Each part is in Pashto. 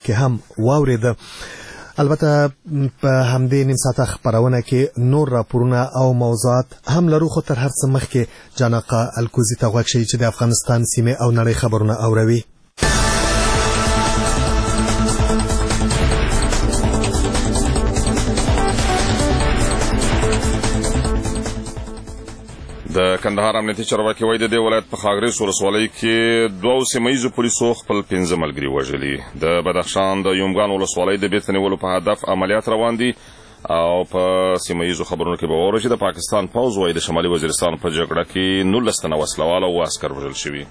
کې هم واورېده. البته په همدې نیم ساعته خبرونه کې نور راپورونه او موضوعات هم لرو، خو تر هر څه مخکې جانقه الکوزي ته غوږ شئ چې د افغانستان سیمې او نړۍ خبرونه اوروي. د کندهار امنیتي چارواکي وایي د دې ولایت په خاغریس ولسوالۍ کې 2 سیمهییزو پولیسو خپل 15 ملګري وژلي. د بدخشان د یومګان ولسوالۍ د بیرته نیولو په هدف عملیات روان دي او په سیمهییزو خبرونو کې به واورئ چې د پاکستان پوځ وایي د شمالي وزیرستان په جګړه کې 19 تنه وسلوال او عسکر وژل شوي.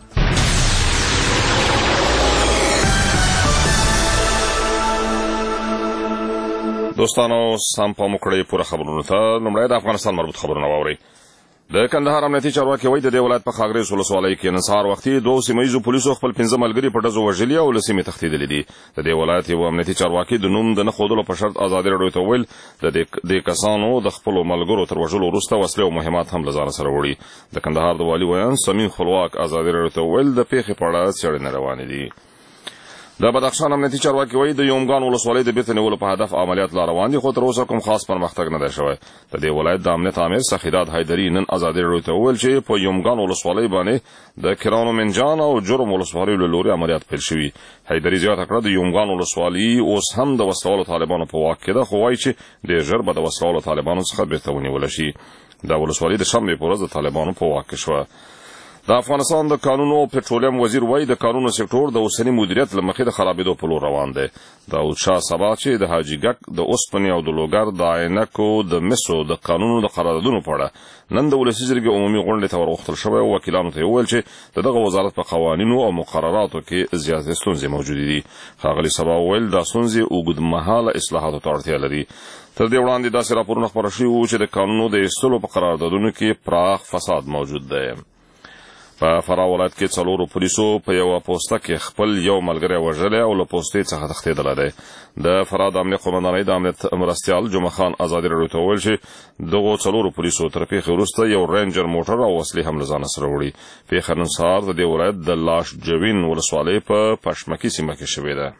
دوستانو سم پام وکړئ پوره خبرونو ته. لومړی د افغانستان مربوط خبرونه واورئ. د کندهار امنیتي چارواکي وایي د دې ولایت په خاغریس ولسوالۍ کې نن سهار وختي 2 سیمهییزو پولیسو خپل 15 ملګري په ډزو وژلي او له سیمې تښتېدلي دي. د دې ولایت یو امنیتي چارواکي د نوم د نه ښودلو په شرط ازادي راډیو ته ویل د دې کسانو د خپلو ملګرو تر وژلو وروسته وسلې او مهمات هم له ځانه سره وړي. د کندهار د والي ویان سمین خپلواک ازادي راډیو ته ویل د پیښې په اړه څېړنې روانې دي. د بدخشان امنیتي چارواکي وایي د یومګان ولسوالۍ د بیرته نیولو په هدف عملیات لا روان دي، خو تر اوسه کوم خاص پرمختګ نه دی شوی. د دې ولایت د امنیت امیر سخیرات حیدري نن ازادي راډیو ته وویل چې په یومګان ولسوالۍ باندې د کرانو منجان او جرم ولسوالیو له لوري عملیات پیل شوي. حیدري زیاته کړه د یومګان ولسوالۍ اوس هم د وسلوالو طالبانو په واک کې ده، خو وایي چې ډېر ژر به د وسلوالو طالبانو څخه بیرته ونیوله شي. دا ولسوالۍ د شنبې په ورځ د طالبانو په واک کې شوه. د افغانستان د کانونو او پټرولیم وزیر وایي د کانونو سکتور د اوسني مدیریت له مخې د خرابېدو په لور روان دی. داود شاه سبا چې د حاجي ګک د اوسپنې او د لوګر د عینکو د مسو د قانونو د قراردادونو په اړه نن د ولسي جرګې عمومي غونډې ته ورغوښتل شوی او وکیلانو ته یې وویل چې د دغه وزارت په قوانینو او مقرراتو کې زیاتې ستونزې موجودې دي. ښاغلي سبا وویل دا ستونزې اوږدمهاله اصلاحاتو ته اړتیا لري. تر دې وړاندې داسې راپورونه خپاره شوي وو چې د قانونو د ایستلو په قراردادونو کې پراخ فساد موجود دی. په فراه ولایت کې 4 پولیسو په یوه پوسته کې خپل یو ملګری وژلی او له پوستې څخه تښتېدلی دی. د فراه د امنیت قومندانۍ د امنیت مرستیال جمعه خان ازادي راډیو ته وویل چې دغو 4 پولیسو تر پیښې وروسته یو رینجر موټر او وسلې هم له ځانه سره وړي. پیښه نن سهار د دې ولایت د لاش جوین ولسوالۍ په پشمکي سیمه کې شوې ده.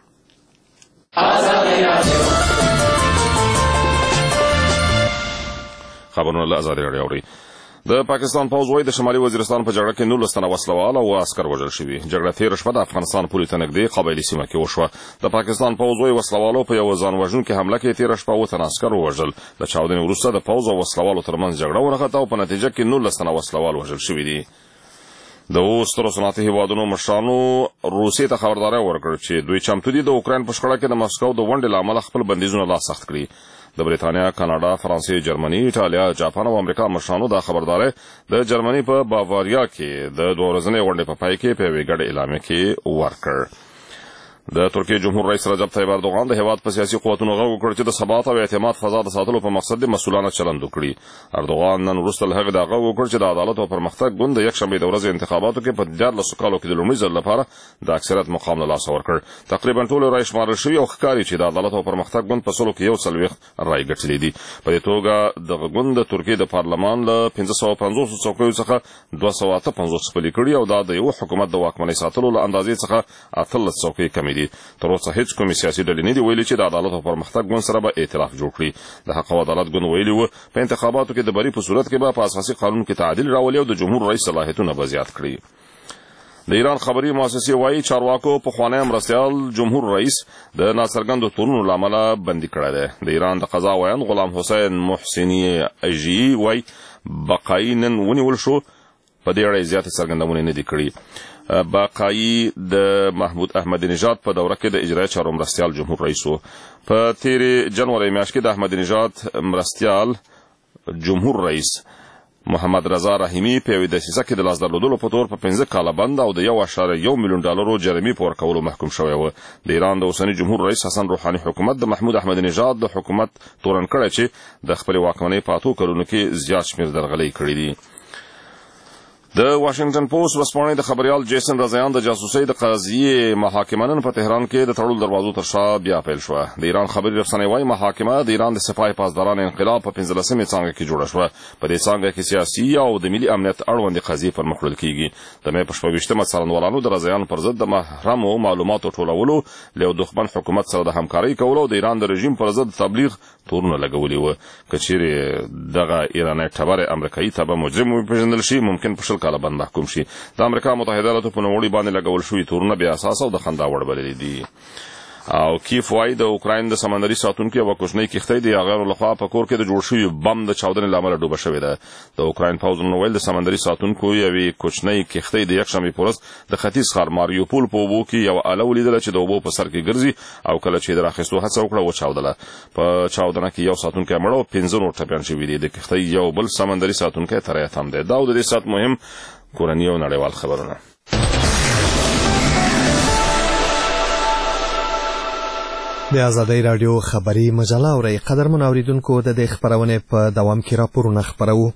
خبرونه له ازادي راډیو اورئ. د پاکستان پوځ وایي د شمالي وزیرستان په جګړه کې 19 تنه وسلوال او عسکر وژل شوي. جګړه تېره شپه د افغانستان پولې ته نږدې قبایلي سیمه کې وشوه. د پاکستان پوځ وایي وسلوالو په یوه ځان وژونکې حمله کې تېره شپه 7 تنه عسکر ووژل. د چاودنې وروسته د پوځ او وسلوالو ترمنځ جګړه ونښته او په نتیجه کې 19 تنه وسلوال وژل شوي دي. د سترو صنعتي هیوادونو مشرانو روسیې ته خبرداری ورکړ چې دوی چمتو دي د اوکراین په شخړه کې د مسکو د ونډې له امله خپل بندیزونه لا سخت کړي. د بریتانیا، کاناډا، فرانسې، جرمني، ایټالیا، جاپان او امریکا مشرانو دا خبرداری د جرمني په باواریا کې د 2 ورځنۍ غونډې په پای کې په یوې ګډې اعلامیه کې ورکړ. د ترکیې جمهور رئیس رجب طیب اردوغان د هیواد په سیاسي قوتونو غږ وکړ چې د ثبات او اعتماد فضا د ساتلو په مقصد د مسؤلانه چلند وکړي. اردوغان نن وروسته له هغې دا غږ وکړ چې د عدالت او پرمختګ ګوند د یکشنبې د ورځې انتخاباتو کې په 14 کالو کې د لومړي ځل لپاره د اکثریت مقام له لاسه ورکړ. تقریبا ټول رای شمارل شوي او ښکاري چې د عدالت او پرمختګ ګوند په 140 رای ګټلي دي. په دې توګه دغه ګوند د ترکیې د پارلمان له 550 څوکیو څخه 258 خپلې کړي او دا د یو حکومت د واکمنۍ ساتلو له اندازې څخه 18 څوکۍ کمې دي. تر اوسه هیڅ کومې سیاسي ډلې نه دي ویلي چې د عدالت او پرمختګ ګوند سره به ائتلاف جوړ کړي. د حق او عدالت ګوند ویلي و په انتخاباتو کې د بري په صورت کې به په اساسي قانون کې تعدیل راولي او د جمهور رئیس صلاحیتونه به زیات کړي. د ایران خبري مؤسسې وایي چارواکو پخوانی مرستیال جمهور رئیس د ناڅرګندو تورونو له امله بندي کړی دی. د ایران د قضا ویان غلام حسین محسني اژیي وایي بقایي نن ونیول شو. په دې اړه زیاتې څرګندونې نه دي کړي. بقایي د محمود احمدي نژاد په دوره کې د اجرایي چارو مرستیال جمهور رئیس و. په تېرې جنوري میاشت کې د احمدي نژاد مرستیال جمهور رئیس محمد رضا رحیمي په یوې دسیسه کې د لاس درلودلو په تور په 15 کاله بند او د 1.1 میلیون ډالرو جریمې په ورکولو محکوم شوی و. د ایران د اوسني جمهور رئیس حسن روحاني حکومت د محمود احمدي نژاد د حکومت تورن کړی چې د خپلې واکمنۍ په 8 کلونو کې زیات شمېر درغلۍ کړي دي. د واشنگټن پوسټ ورځپاڼې د خبريال جیسن رضایان د جاسوسۍ د قضیې محاکمه نن په تهران کې د تړلو دروازو تر شا بیا پیل شوه. د ایران خبري رسنۍ وايي محاکمه د ایران د سپاه پاسدارانو انقلاب په 15مې څانګه کې جوړه شوه. په دې څانګه کې سیاسي او د ملي امنیت اړوند قضیې پر مخ وړل کیږي. د مې په 28مه څارنوالانو د رضایان پر ضد د محرمو معلوماتو ټولولو له دښمن حکومت سره د همکارۍ کولو د ایران د رژیم پر ضد تبلیغ تورونه لګولي و. کچېرې دغه ایرانی ټبر امریکایي ته مجرم وپېژندل شي ممکن په 10 کاله باندې محکوم شي. د امریکا متحده ایالاتو په نوموړي باندې لګول شوي تورونه بې اساسه او د خندا وړ بللي دي. او کیف وايي د اوکراین د سمندري ساتونکو یوه کوچنۍ کښتۍ د هغوی لخوا په کور کې د جوړ شوي بم د چاودنې له امله ډوبه شوې ده. د اوکراین پوځ ویل د سمندري ساتونکو یوې کوچنۍ کښتۍ د یکشنبې په ورځ د ختیځ ښار ماریوپول په اوبو کې یوه اله ولیدله چې د اوبو په سر کې ګرځي او کله چې د راخیستو هڅه وکړه وچاودله. په چاودنه کې یو ساتونکی مړ او 15 نور ټپیان شوي دي. د کښتۍ یو بل سمندري ساتونکی تریت هم دی. دا د دې ساعت مهم کورني او نړیوال خبرونه. د آزادۍ رادیو خبري مجله اورئ. قدرمن اوریدونکو د دې خبرونې په دوام کې راپورونه خپرو.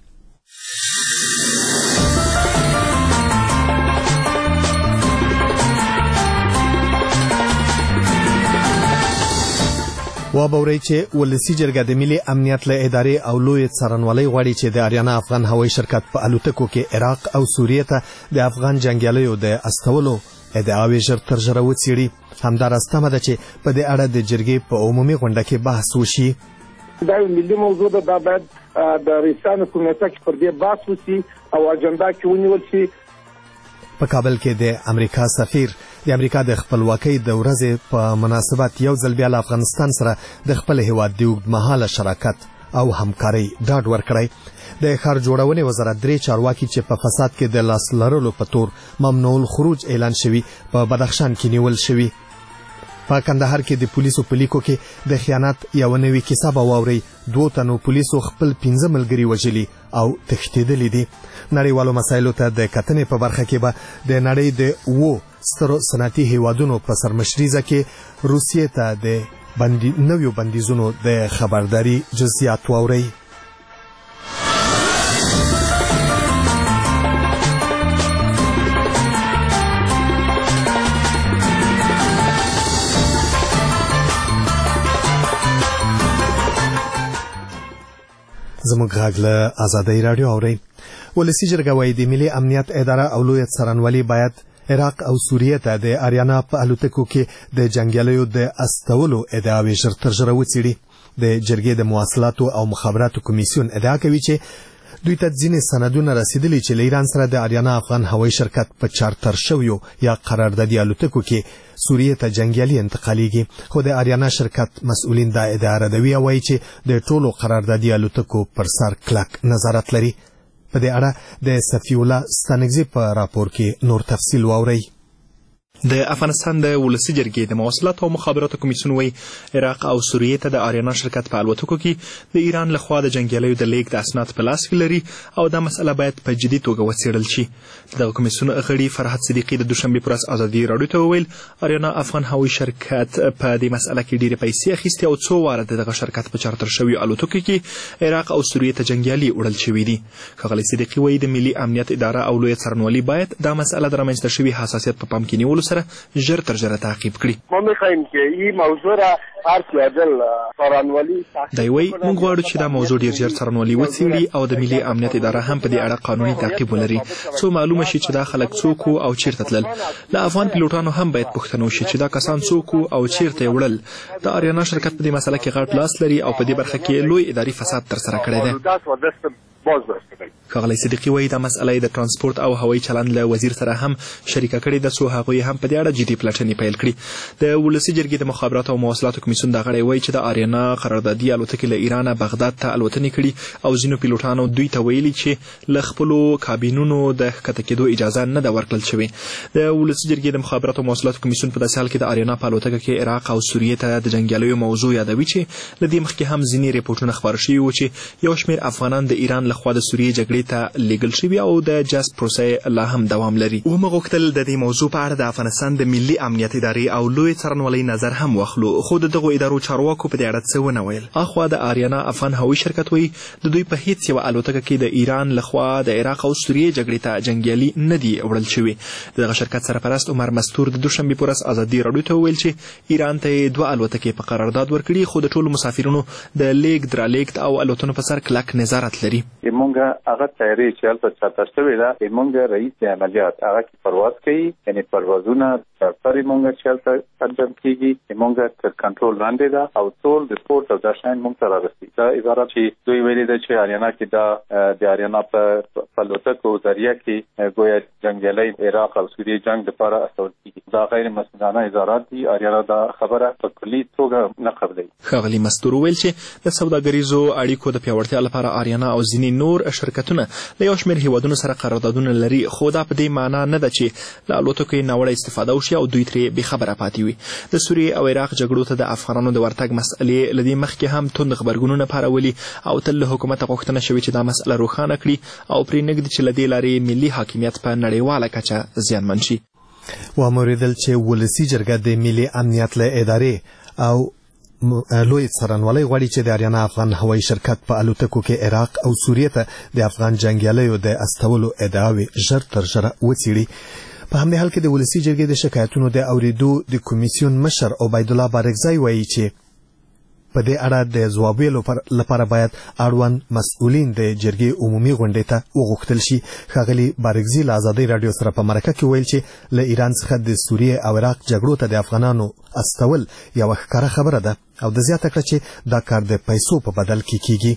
وابورئ چې ولسي جرګه د ملي امنیت له ادارې او لوی څارنوالۍ غواړي چې د اریانا افغان هوایي شرکت په الوتکو کې عراق او سوریې ته د افغان جنګیالیو د استولو ادعاوې ژر تر ژره وڅېړي. همداراز تمه ده چې په دې اړه د جرګې په عمومي غونډه کې بحث وشي. دا ملي موضوع ده، دا باید د رئیسانو کمیټه کې پر دې بحث وشي او اجنډا کې ونیول شي. په کابل کې د امریکا سفیر د امریکا د خپلواکۍ د ورځې په مناسبت یو ځل بیا له افغانستان سره د خپل هیواد د اوږدمهاله شراکت او همکارۍ ډاډ ورکړی. د ښار جوړونې وزارت 3 چارواکي چې په فساد کې د لاس لرلو په تور ممنوع الخروج اعلان شوي په بدخشان کې نیول شوي. په کندهار کې د پولیسو په لیکو کې د خیانت یو نوې کیسه به واورئ. 2 تنو پولیسو خپل 15 ملګري وژلي او تښتېدلي دي. نړیوالو مسایلو ته د کتنې په برخه کې به د نړۍ د 2 سترو صنعتي هیوادونو په سرمشریزه کې روسیې ته د نویو بندیزونو د خبرداري جزئیات واورئ. زموږ غږ له آزادۍ رادیو اورئ. ولسي جرګه وايي د ملي امنیت اداره او لوی څارنوالي باید عراق او سوریې ته د اریانا په الوتکو کې د جنګیالیو د استولو ادعاوې ژر تر ژره وڅېړي. د جرګې د مواصلاتو او مخابراتو کمیسیون ادعا کوي چې دوی ته ځینې سندونه رسیدلي چې له ایران سره د اریانا افغان هوایي شرکت په چارتر شویو یا قراردادي الوتکو کې سوریې ته جنګیالي انتقالیږي. خو د اریانا شرکت مسؤلین دا ادعا ردوي او وایي چې د ټولو قراردادي الوتکو پر سر کلک نظارت لري. په دې اړه د صفی الله ستانکزي په راپور کې نور تفصیل واورئ. د افغانستان د ولسي جرګې د مواصلات او مخابراتو کمیسیون وایي عراق او سوریې ته د اریانا شرکت په الوتکو کې د ایران لخوا د جنګیالیو د لیږد اسناد په لاس کې لري او دا مسله باید په جدي توګه وڅېړل شي. دغه کمیسیون غړي فرحت صدیقي د دوشنبې پر ورځ ازادي راډیو ته وویل اریانا افغان هوایي شرکت په دې مسله کې ډېرې پیسې اخیستې او 2 واره دغه شرکت په چارتر شویو الوتکو کې عراق او سوریې ته جنګیالي وړل شوي دي. ښاغلی صدیقي وایي د ملي امنیت اداره او لوی څارنوالي باید دا مسله د رامنځته شوي حساسیت په پام کې نیولو سره ژر تر ژره تعقیب کړي. ما می‌خوایم که این موضوع را هر سیادل څارنوالي دی وایي موږ غواړو چې دا موضوع ډېر ژر څارنوالي وڅېړي او د ملي امنیت اداره هم په دې اړه قانوني تعقیب ولري څو معلومه شي چې دا خلک څوک او چیرته تلل. له افغان پیلوټانو هم باید پوښتنه وشي چې دا کسان څوک او چیرته یې وړل. د اریانا شرکت په دې مسله کې غټ لاس لري او په دې برخه کې لوی اداري فساد ترسره کړی دی. ښاغلی صدیقي وایي دا مسئله د ترانسپورت او هوایي چلند له وزیر سره هم شریکه کړې ده څو هغوی هم په دې اړه جدي پلټنې پیل کړي. د ولسي جرګې د مخابراتو او مواصلاتو کمیسیون دا غړی وایي چې د اریانا قراردادي الوتکې له ایرانه بغداد ته الوتنې کړي او ځینو پیلوټانو دوی ته ویلي چې له خپلو کابینونو د ښکته کېدو اجازه نه ده ورکړل شوې. د ولسي جرګې د مخابراتو او مواصلاتو کمیسیون په داسې حال کې د اریانا په الوتکه کې عراق او سوریې ته د جنګیالیو موضوع یادوي چې له دې مخکې هم ځینې ریپورټونه خپاره شوي وو چې یو شمېر افغانان د ایران ایران لخوا د سوریې جګړې ته لیږل شوي او د جذب پروسه لا هم دوام لري. ومه غوښتل د دې موضوع په اړه د افغانستان د ملي امنیت ادارې او لوی څارنوالۍ نظر هم واخلو، خو د دغو ادارو چارواکو په دې اړه څه ونه ویل. اخوا د آریانا افغان هوایي شرکت وایي د دوی په هیڅ یوه الوتکه کې د ایران لخوا د عراق او سوریې جګړې ته جنګیالي نه دي وړل شوي. دغه شرکت سرپرست عمر مستور د دوشنبې په ورځ ازادي راډیو ته وویل چې ایران ته یې 2 الوتکې په قرارداد ورکړي، خو د ټولو مسافرینو د لیږد رالېږد او الوتنو په سر کلک نظارت لري. موږ هغه تیاری چې هلته چاته شوې ده، موږ رئیس عملیات هغه کې پرواز کوي، یعنی پروازونه سفر موږ چې هلته انجام کیږي، موږ تر کنټرول لاندې ده او ټول ریپورت او دا شاین موږ ته راغلي. دا عبارت چې دوی ویلي ده چې آریانا کې دا د آریانا په الوتکو ذریعه کې ګویا جنګیالي عراق او سوریې جنگ لپاره استول کیږي. دا غیر مسؤلانه اظهارات دي. آریانا دا خبره په کلي توګه نه قبلوي. ښاغلي مستور ویل چې د سوداګریزو اړیکو د پیاوړتیا لپاره آریانا او ځینې نور شرکتونه له یو شمېر هیوادونو سره قراردادونه لري، خو دا په دې معنا نه ده چې له الوتکو یې ناوړه استفاده وشي او دوی ترې بېخبره پاتې وي. د سوریې او عراق جګړو ته د افغانانو د ورتګ مسئلې له دې مخکې هم توند غبرګونونه پارولي او تل له حکومته غوښتنه شوې چې دا مسئله روښانه کړي او پرې نږدي چې له دې لارې ملي حاکمیت په نړیواله کچه زیانمن شي. واوریدل چې ولسي جرګه د ملي امنیت له ادارې او لوی څارنوالۍ غواړي چې د آریانا افغان هوایي شرکت په الوتکو کې عراق او سوریې ته د افغان جنګیالیو د استولو ادعاوې ژر تر ژره وڅېړي. په همدې حال کې د ولسي جرګې د شکایتونو د اوریدو د کمیسیون مشر عبید الله بارکزی وایي چې په دې اړه د ځواب ویلو لپاره باید اړوند مسؤلین د جرګې عمومي غونډې ته وغوښتل شي. ښاغلي بارکزي له ازادۍ راډیو سره په مرکه کې ویل چې له ایران څخه د سوریې او عراق جګړو ته د افغانانو استول یوه ښکاره خبره ده او د زیاته کړه چې دا کار د پیسو په بدل کې کیږي.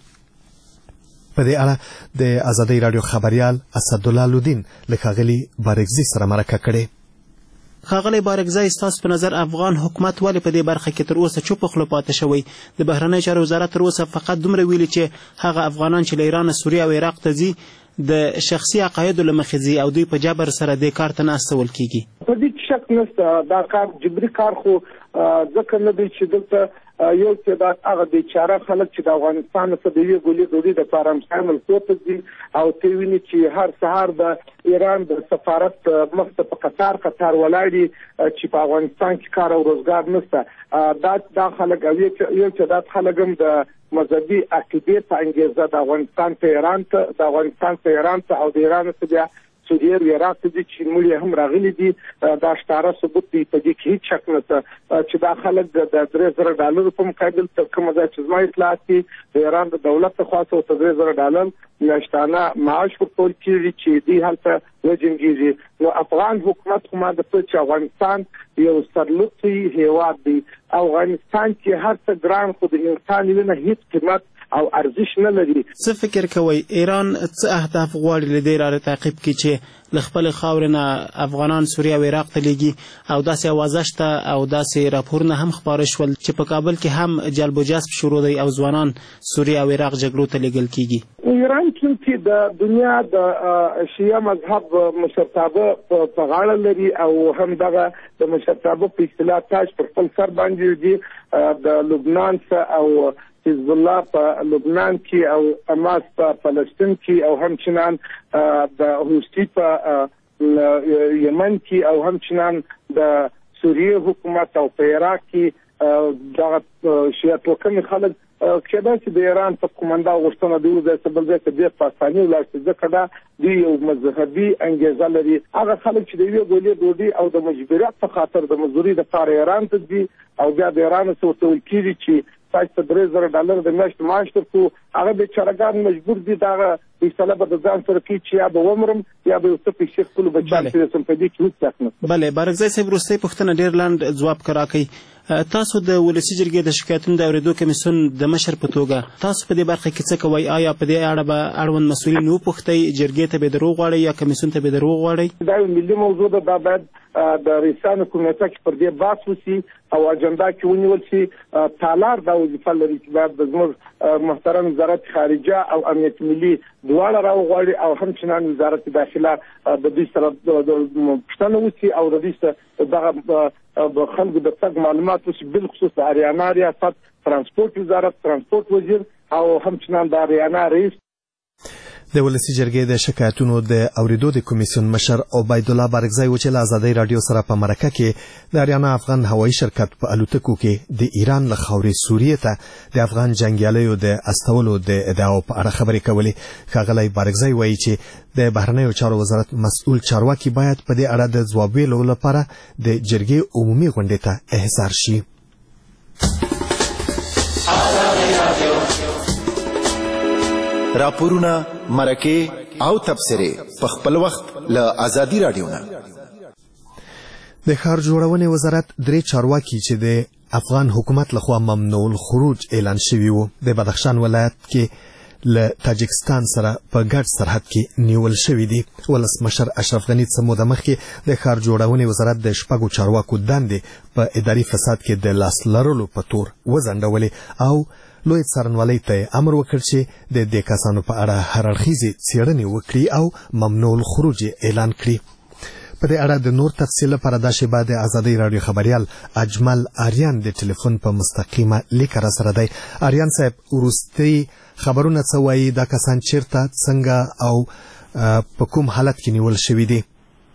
په دې اړه د ازادۍ راډیو خبريال اسدالله لودین له ښاغلي بارکزي سره مرکه کړې. ښاغلی بارکزی، ستاسو په نظر افغان حکومت ولې په دې برخه کې تر اوسه چوپ خوله پاتې شوی؟ د بهرنیو چارو وزارت تر اوسه فقط دومره ویلي چې هغه افغانان چې له ایران، سوریې او عراق ته ځي د شخصي عقایدو له مخې ځي او دوی په جبر سره دې کار ته نه استول کیږي. په دې شک نشته. دا کار جبري کار خو ځکه نه دی چې دلته یو تعداد هغه بیچاره خلک چې د افغانستان څخه د یوې ګولې ډوډۍ دپاره امریکا ملکو ته ځي او ته ویني چې هر سهار د ایران د سفارت مخ ته په قطار ولاړ دي چې په افغانستان کې کار او روزګار نشته. دا خلک او یو تعداد خلک هم د مذهبي عقیدې په انګیزه د افغانستان ته ایران ته او د ایران څخه بیا سوریې او عراق ته دي چې مړي هم راغلي دي. دا ښکاره ثبوت دی. په دې کې هیڅ شک نشته چې دا خلک د $3,000 په مقابل تر کومه ځای چې زما اطلاعات دي د ایران د دولت څخه ورته $3,000 میاشتانه معاش ورکول کېږي چې دوی هلته وجنګېږي. نو افغان حکومت خو ما د څه چې افغانستان یو سرلوڅی هیواد دی. افغانستان کې هر څه ګران خو د انسان وینه هیڅ قیمت او ارزش نه لري. څه فکر کوئ ایران څه اهداف غواړي له دې لارې تعقیب کړي چې له خپلې خاورې نه افغانان سوریې او عراق ته لیږي او داسې اوازه شته او داسې راپورونه هم خپاره شول چې په کابل کې هم جلب و جذب شروع دی او ځوانان سوریې او عراق جګړو ته لیږل کیږي؟ ایران چې د دنیا د شیعه مذهب مشرتابه په غاړه لري او هم دغه د مشرتابه په اصطلاح تاج پر خپل سر باندې دي. د لبنان څخه او حزب الله په لبنان کې او حماس په فلسطین کې او همچنان د حوثي په یمن کې او همچنان د سوریې حکومت او په عراق کې دغه شیعه توکمي خلک کېدای چې د ایران په قومنده غوښتنه دی وځي چې بل ځای ته ډېر په اسانۍ ولاړ شي ځکه دا دوی یو مذهبي انګیزه لري. هغه خلک چې د یوې ګولې ډوډۍ او د مجبوریت په خاطر د مزدورۍ دپاره ایران ته ځي او بیا د ایران څخه ورته ویل کېږي چې تاسو ته $3,000 د میاشتې معاش درکړو. هغه بیچارهګان مجبور دي دغه فیصله به د ځان سره کوي چې یا به ومرم یا به یو څه پیسې خپلو بچیانو ته رسم. په دې کې هېڅ شک نشته. بلې بارکزی صاحب، وروستۍ پوښتنه ډېر لنډ ځواب راکړئ. تاسو د ولسي جرګې د شکایتونو د اورېدو کمیسیون د مشر په توګه تاسو په دې برخه کې څه کوئ؟ آیا په دې اړه به اړوند مسؤلین وپوښتئ، جرګې ته به دروغ غواړئ یا کمیسیون ته به دروغ غواړئ؟ دا یو ملي موضوع ده. دا باید د رئیسانو کمیټه کې پر دې بحث وشي او اجنډا کې ونیول شي. تالار دا وظیفه لري چې باید د زموږ محترم وزارت خارجه او امنیت ملي دواړه راوغواړي او همچنان وزارت داخله د دوی سره پوښتنه وشي او د دوی سره دغه خلکو د تګ معلومات وشي، بالخصوص د آریانا ریاست ترانسپورت وزارت، ترانسپورت وزیر او همچنان د آریانا رئیس. د ولسی جرګې د شکایتونو د اوریدو د کمیسیون مشر عبید الله بارګزی و چې له آزادۍ رادیو سره په مرکه کې د اریانا افغان هوایي شرکت په الوتکو کې د ایران له خاورې سوریې ته د افغان جنګیالیو د استولو د ادعاو په اړه خبرې کولې. ښاغلی بارګزی وایي چې د بهرنیو چارو وزارت مسؤل چارواکي باید په دې اړه د ځواب ویلو لپاره د جرګې عمومي غونډې ته احضار شي. راپورونه، مرکې او تبصرې په خپل وخت له آزادي رادیو نه. د ښار جوړونې وزارت 3 چارواکي چې د افغان حکومت لخوا ممنوع الخروج اعلان شوي وو د بدخشان ولایت کې له تاجکستان سره په ګډ سرحد کې نیول شوي دي. ولسمشر اشرف غني څه موده مخکې د ښار جوړونې وزارت د 4 چارواکو دندې په اداري فساد کې د لاس لرلو په تور وځنډولې او لوی څارنوالۍ ته امر وکړ چې د دې کسانو په اړه هر اړخیزې څېړنې وکړي او ممنوع الخروج اعلان کړي. په دې اړه د نور تفصیل لپاره دا شیبه د آزادۍ رادیو خبریال اجمل آریان د ټلیفون په مستقیمه لیک را سره دی. آریان صاحب، وروستي خبرونه څه وایي؟ دا کسان چیرته، څنګه او په کوم حالت کې نیول شوي دي؟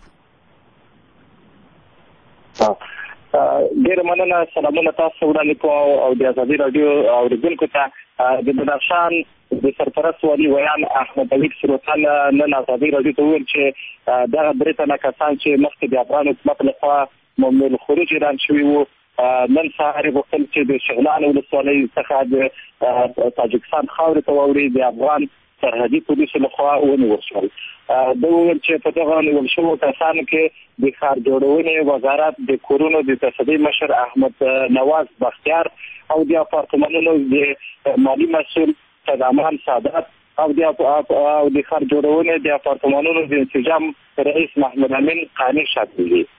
ډېر مننه. سلامونه تاسو وړاندې کوم او د آزادۍ رادیو اوریدونکو ته. د بدخشان د سرپرست والي ویان احمد علی سروطان نن آزادۍ رادیو ته وویل چې دغه 3 تنه کسان چې مخکې د افغان حکومت لخوا ممنوع الخروج اعلان شوي وو نن سهار غوښتل چې د شغلان ولسوالۍ څخه د تاجکستان خاورې ته واوړي د افغان سرحدي پولیسو لخوا ونیول شول. دا وویل چې په دغه نیول شوو کسانو کې د ښار جوړونې وزارت د کورونو د تصدۍ مشر احمد نواز بختیار او د اپارتمانونو د مالی مسؤل صدامان سادات او د ښار جوړونې د اپارتمانونو د انسجام رئیس محمد امین قانی شامل دي.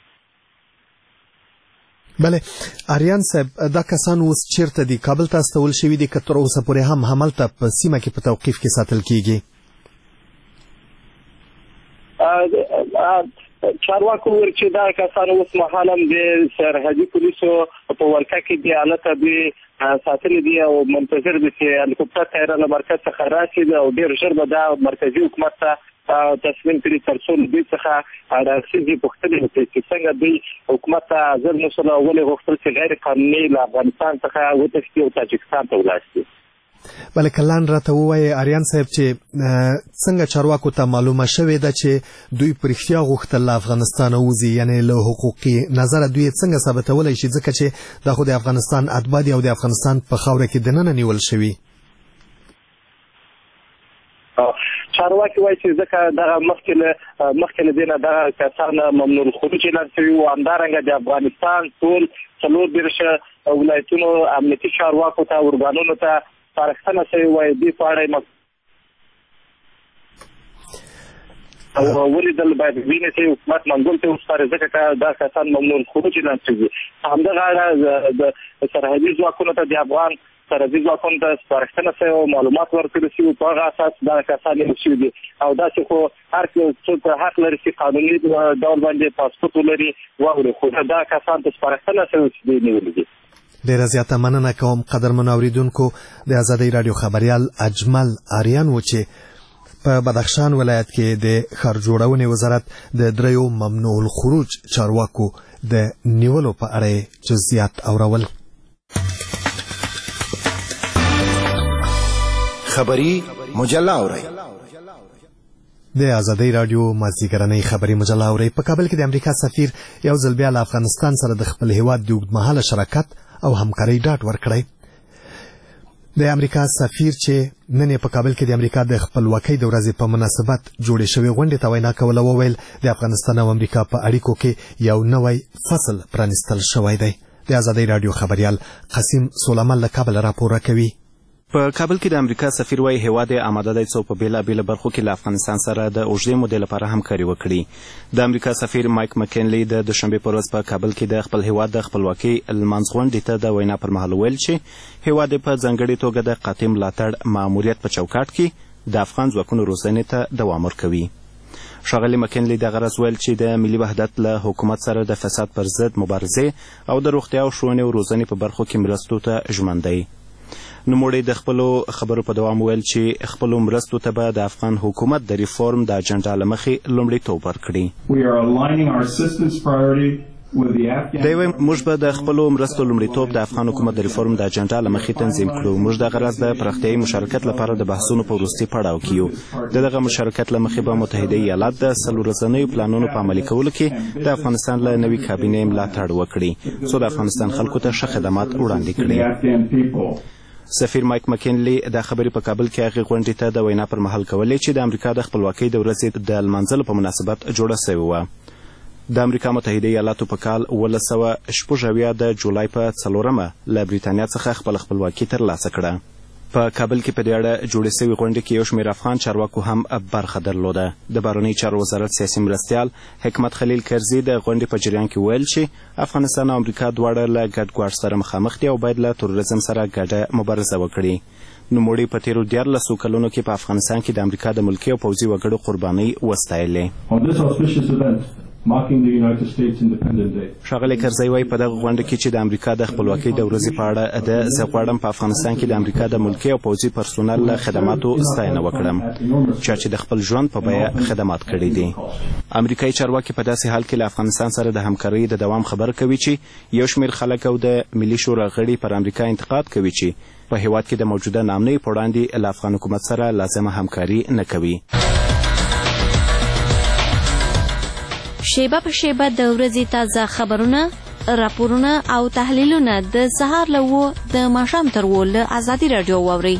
بله آریان صاحب، دا کسان اوس چیرته دي؟ کابل ته استول شوي دي که تر اوسه پورې هم هملته په سیمه کې په توقیف کې ساتل کیږي؟ چارواکو ویل چې دا کسان اوس مهال هم د سرحدي پولیسو په ولکه کې د حالت به ساتلي دي او منتظر دي چې هلیکوپټر طیاره له مرکز څخه راشي او ډېر ژر به دا مرکزي حکومت ته تصمیم کړي تر څو دوی څخه اړخیزې پوښتنې وکړي چې څنګه دوی حکومت ته حاضر نه شول او ولې غوښتل چې غیر قانوني له افغانستان څخه وتښتي او تاجکستان ته ولاړ شي. بله کلان راته ووایي آریان صاحب چې څنګه چارواکو ته معلومه شوې ده چې دوی په رښتیا غوښتل له افغانستانه وځي، یعنې له حقوقي نظره دوی څنګه ثابتولی شي ځکه چې دا خو د افغانستان اتباع دي او د افغانستان په خاوره کې دننه نیول شوي؟ چارواکي وایي چې ځکه دغه مخکې له دې نه دغه کسان ممنوع الخروج اعلان شوي وو. همدارنګه د افغانستان ټول 34 ولایتونو امنیتي چارواکو ته ارګانونو ته سپارښتنه شوې وایي دې په اړه او ولیدل باید وینې چې حکومت منګول ته وسپاري ځکه دا کسان ممنوع الخروج اعلان شوي. همدغه اړه د سرحدي ځواکونو ته د افغان سرحدي ځواکونو ته سپارښتنه شوې او معلومات ورکړل شوي په هغه اساس دا کسان نیول شوي دي او داسې خو هر څوک حق لري چې قانوني ډول باندې پاسپورټ ولري واوړي، خو دا کسان ته سپارښتنه شوې چې دوی نیولي دي. ډیره زیاته مننه کوم قدرمنو اوریدونکو. د آزادۍ رادیو خبریال اجمل آریان و چې په بدخشان ولایت کې د ښار جوړونې وزارت د 3 ممنوع الخروج چارواکو د نیولو په اړه جزئیات اورول. خبری مجله اورئ. د آزادۍ رادیو مازدیګرنۍ خبري مجله اورئ. په کابل کې د امریکا سفیر یو ځل بیا له افغانستان سره د خپل هیواد د اوږدمهاله شراکت او همکارۍ ډاډ ورکړی. د امریکا سفیر چې نن په کابل کې د امریکا د خپلواکۍ د ورځې په مناسبت جوړې شوې غونډې ته وینا کوله وویل د افغانستان او امریکا په اړیکو کې یو نوی فصل پرانیستل شوی دی. د آزادۍ رادیو خبریال قاسم سلیمان له کابل راپور راکوي. په کابل کې د امریکا سفیر وايي هیواد آماده دی څو په بیلابیلو برخو کې له افغانستان سره د اوږدې مودې لپاره همکاري وکړي. د امریکا سفیر مایک مکینلی د دوشنبې په ورځ په کابل کې د خپل هیواد د خپلواکۍ لمانځ غونډې ته د وینا پر مهال ویل چې هیواد په ځانګړې توګه د قاطع ملاتړ ماموریت په چوکاټ کې د افغان ځواکونو روزنې ته دوام ورکوي. ښاغلي مکینلی دغه راز ویل چې د ملي وحدت له حکومت سره د فساد پر ضد مبارزې او د روغتیا او ښوونې او روزنې په برخو کې مرستو ته ژمن دی. نوموړي د خپلو خبرو په دوام ویل چې خپلو مرستو ته به د افغان حکومت د ریفورم د اجنډا له مخې لومړیتوب ورکړي. دی وايي موږ به د خپلو مرستو لومړیتوب د افغان حکومت د ریفورم د اجنډا له مخې تنظیم کړو. موږ دغه راز د پراختیایي مشارکت لپاره د بحثونو په وروستي پړاو کې یو. د دغه مشارکت له مخې به متحده ایالات د 3 ورځنیو پلانونو په عملي کولو کې د افغانستان له نوي کابینې ملاتړ وکړي څو د افغانستان خلکو ته ښه خدمات وړاندې کړي. سفیر مایک مکینلی د خبرې په کابل کې هغې غونډې ته د وینا پر مهال کولې چې د امریکا د خپلواکۍ د ورځې د لمانځلو په مناسبت جوړه سوې وه. د امریکا متحده ایالاتو په کال 1976 د جولای په 4 له بریتانیا څخه خپل خپلواکي ترلاسه کړه. په کابل کې په دې اړه جوړې سوې غونډې کې یو شمېر افغان چارواکو هم برخه درلوده. د بهرنیو چارو وزارت سیاسي مرستیال حکمت خلیل کرزي د غونډې په جریان کې ویل چې افغانستان او امریکا دواړه له ګډ ګواښ سره مخامخ دي او باید له تروریزم سره ګډه مبارزه وکړي. نوموړي په تیرو 14 کلونو کې په افغانستان کې د امریکا د ملکي او پوځي وګړو قربانۍ وستایلې. ښاغلی کرزی وايي په دغه غونډه کې چې د امریکا د خپلواکۍ د ورځې په اړه ده زه غواړم په افغانستان کې د امریکا د ملکي او پوځي پرسونل له خدماتو ستاینه وکړم چې د خپل ژوند په بیه خدمات کړي دي. امریکایي چارواکي په داسې حال کې له افغانستان سره د همکارۍ د دوام خبر کوي چې یو شمېر خلک او د ملي شورا غړي پر امریکا انتقاد کوي چې په هیواد کې د موجوده نامنۍ په وړاندې له افغان حکومت سره لازمه همکاري نه کوي. شیبه په شیبه د ورځې تازه خبرونه، راپورونه او تحلیلونه د سهار له 9 د ماښام تر 10 له ازادي راډیو واورئ.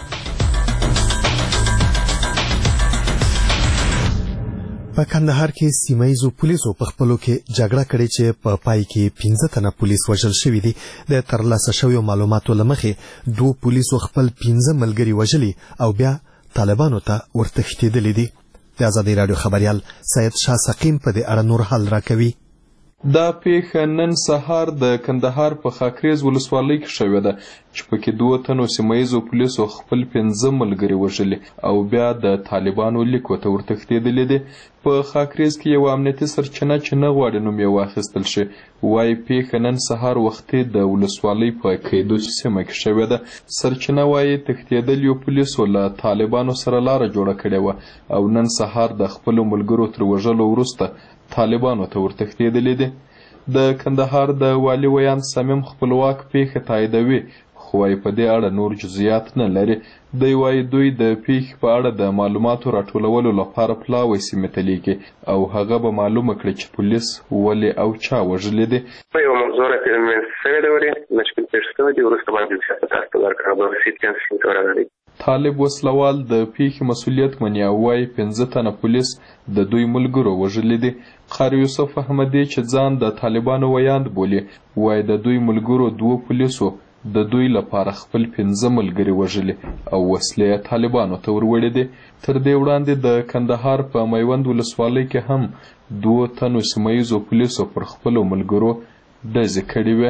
په کندهار کې سیمایزو پولیسو په خپلو کې جګړه کړې چې په پای کې 15 تنه پولیس وژل شوي دي. د ترلاسه شویو معلوماتو له مخې 2 پولیسو خپل 15 ملګري وژلي او بیا طالبانو ته ورتښتېدلي دي. د ازادي راډیو خبريال سید شاه سقیم په دې اړه نور حل راکوي. دا پیښه نن سهار د کندهار په خاکریز ولسوالۍ کې شوې ده چې پکې 2 تنو سیمایزو پولیسو خپل 15 ملګري وژلي او بیا د طالبانو لیک ورته ورتښتېدلي دي. په خاکریز کې یو امنیتي سرچینه چې نه غواړي نوم یې واخیستل شي وایي پیښه نن سهار وختي د ولسوالۍ په کیدو سیمه کې شوې ده. سرچینه وایي تښتېدلیو پولیسو له طالبانو سره لاره جوړه کړې وه او نن سهار د خپلو ملګرو تر وژلو وروسته طالبانو ته ورتښتېدلي دي. د کندهار د والي ویان صمیم خپلواک پیښه تاییدوي خو وايي په دې اړه نور جزئیات نه لري. دی وايي دوی د پیښې په اړه د معلوماتو راټولولو لپاره پلاوی سیمې ته لیږي او هغه به معلومه کړي چې پولیس ولې او چا وژلي دي. په یو موضوع راپورمنټ شوی دی چې پیښه شوې ده وروسته باندې چې تاسو ورکړه به سیټ کینسل طالب وسلوال د پیښې مسؤلیت مني او وايي 15 تنه پولیس د دوی ملګرو وژلي دي. قاری یوسف احمدی چې ځان د طالبانو ویاند بولي وايي د دوی ملګرو 2 پولیسو د دوی لپاره خپل 15 ملګري وژلي او وسلې طالبانو ته وروړي دي. تر دې وړاندې د کندهار په میوند ولسوالۍ کې هم 2 تنو سیمایزو پولیسو پر خپل ملګرو ډزې کړې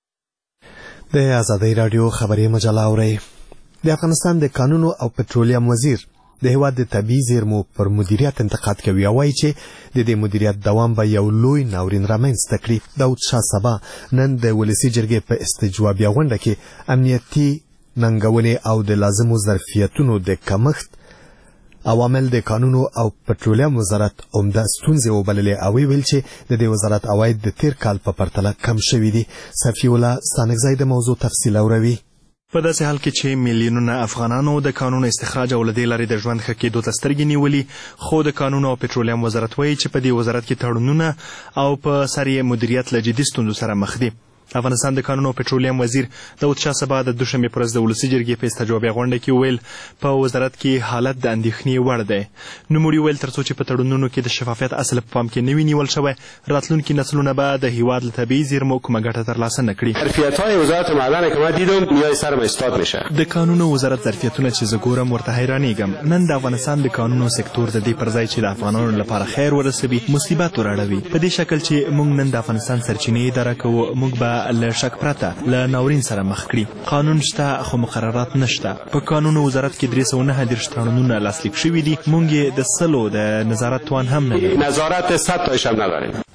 وې. د ازادي راډیو خبري مجله اورئ. د افغانستان د قانونو او پټرولیم وزیر د هیواد د طبیعي زیرمو پر مدیریت انتقاد کوي او وایي چې د دې مدیریت دوام به یو لوی ناورین رامنځته کړي. داود شاه سبا نن د ولسي جرګې په استجوابیه غونډه کې امنیتي ننګونې او د لازمو ظرفیتونو د کمښت عوامل د قانونو او پټرولیم وزارت عمده ستونزې وبللې او ویل چې د دې وزارت عواید د تیر کال په پرتله کم شوي دي. صفی الله ستانکزی د موضوع تفصیل اوروي. په داسې حال کې چې میلیونونه افغانانو د کانونو استخراج او له دې لارې د ژوند ښه کېدو ته سترګې نیولي خو د کانونو او پټرولیم وزارت وایي چې په دې وزارت کې تړونونه او په سر یې مدیریت له جدي ستونزو سره مخ دي. افغانستان د کانونو او پټرولیم وزیر داود شاه سبا د دوشنبې پر ورځ د ولسي جرګې په استجوابیه غونډه کې ویل په وزارت کې حالت د اندېښنې وړ دی. نوموړي ویل تر څو چې په تړونونو کې د شفافیت اصل په پام کې نه وي نیول شوی راتلونکي نسلونه به د هیواد له طبیعي زیرمو کومه ګټه ترلاسه نه کړي. ظرفیت‌های وزارت معدن که ما دیدم دنیای سرم استاد میشه. د کانونو وزارت ظرفیتونه چې زه ګورم ورته حیرانېږم. نن د افغانستان د کانونو سکتور د دې پر ځای چې د افغانانو لپاره خیر ورسوي مصیبت ورړوي. په دې شکل چې موږ نن د افغانستان سرچینې اداره کوو موږ به له شک پرته له ناورین سره مخ کړي. قانون شته خو مقررات نشته. په قانونو وزارت کې 309 تړونونه لاسلیک شوي دي. موږ د 100 د نظارت توان هم نه لرو. نظارت 100 تاش هم نداریم.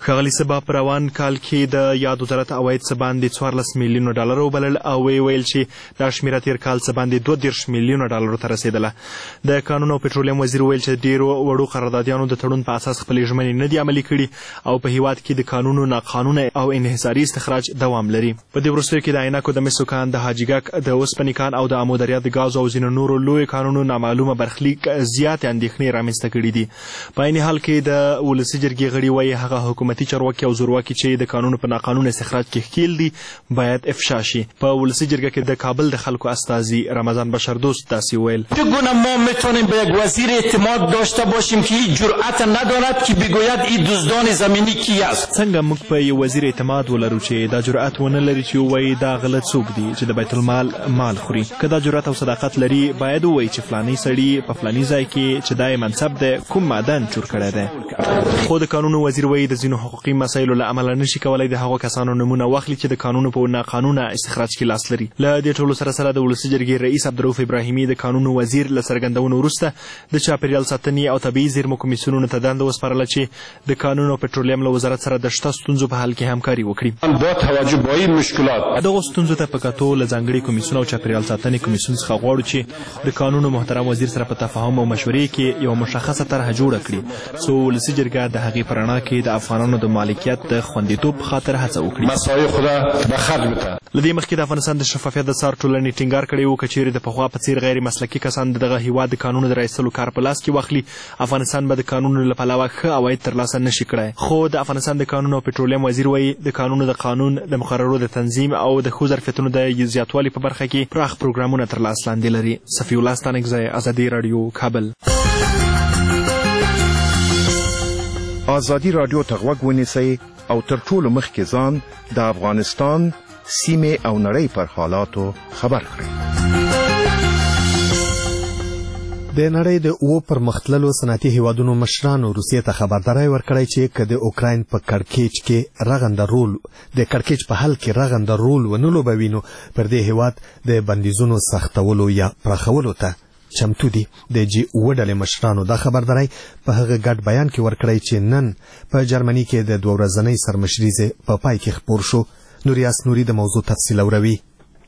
ښاغلي صبا په روان کال کې د یاد وزارت عواید څه باندې 14 میلیونه ډالر وبلل او ویل چې دا شمیره تیر کال څه باندې 32 میلیونه ډالر ته رسیدله. د قانون او پټرولیم وزیر ویل چې ډیرو وړو قراردادیانو د تړون په اساس خپلې ژمنې نه دي عملي کړي او په هیواد کې د قانونو ناقانونه او انحصاري استخراج دوام لري. په دې وروستیو کې د عینکو د مسو کان، د حاجي ګک، د اوسپنې کان او د امو دریا د ګازو او ځینو نورو لوی کانونو نامعلومه برخلیک زیاتې اندېښنې رامنځته کړي دي. په عین حال کې د ولسي جرګې غړي وایي هغه حکومتي چارواکي او زورواکي چې د قانونو په ناقانونه استخراج کې ښکیل دي باید افشا شي. په ولسي جرګه کې د کابل د خلکو استازي رمضان بشردوست داسې ویل: چگونه ما میتونیم به یک وزیر اعتماد داشته باشیم که هیچ جرأت ندارد که بگوید این دزدان زمینی کی است؟ څنګه موږ په یو وزیر اعتماد ولرو چې دا جرأت ونه لري چې وایي دا غلط څوک دي چې د بیت المال مال خوري؟ که دا جرأت او صداقت لري باید ووایي چې فلانی سړي په فلانی ځای کې چې دا یې منصب دی کوم معدن چور کړی دی. خو د قانونو وزیر وایي د ځینو حقوقي مسایلو له امله نشي کولی د هغو کسانو نومونه واخلي چې د قانونو په ناقانونه استخراج کې لاس لري. له دې ټولو سره سره د ولسي جرګې رئیس عبدالرؤف ابراهیمي د قانونو وزیر له څرګندونو وروسته د چاپیریال ساتنې او طبیعي زیرمو کمیسیونونو ته دنده وسپارله چې د قانون او پټرولیم له وزارت سره د شته ستونزو په حل کې همکاري وکړي. با توجه به این مشکلات دغو ستونزو ته په کتو له ځانګړي کمیسیون او چاپیریال ساتنې کمیسیون څخه غواړو چې د قانون محترم وزیر سره په تفاهم او مشورې کې یوه مشخصه طرحه جوړه کړي څو ولسي جرګه د هغې په رڼا کې د افغانانو د مالکیت د خوندیتوب په خاطر هڅه وکړي. مسایل خود به خرج بده. له دې مخکې د افغانستان د شفافیت د څار ټولنې ټینګار کړی و که چیرې د پخوا په څیر غیر مسلکي کسان دغه هیواد د قانونو د رایستلو کار په لاس کې واخلي افغانستان به د قانونو له پلوه ښه عواید ترلاسه نشي کړی. خو د افغانستان د قانون او پټرولیم وزیر وایي د قانونو د قانون د مقررو د تنظیم او د ښو ظرفیتونو د زیاتوالي په برخه کې پراخ پروګرامونه تر لاس لاندې لري. صفي الله ستانکزی، ازادي راډیو، کابل. ازادي راډیو ته غوږ ونیسئ او تر ټولو مخکې ځان د افغانستان سیمې او نړۍ پر حالاتو خبر کړئ. د نړۍ د اوو پرمختللو صنعتي هیوادونو مشرانو روسیې ته خبرداری ورکړی چې که د اوکراین په کړکېچ کې رغنده رول د کړکېچ په حل کې رغنده رول ونه لوبوي نو پر دې هیواد د بندیزونو سختولو یا پراخولو ته چمتو دي. د جی اوه ډلې مشرانو دا خبرداری په هغه ګډ بیان کې ورکړی چې نن په جرمني کې د 2 ورځنۍ سرمشریزې په پای کې خپور شو. نوریاس نوري د موضوع تفصیل اوروي.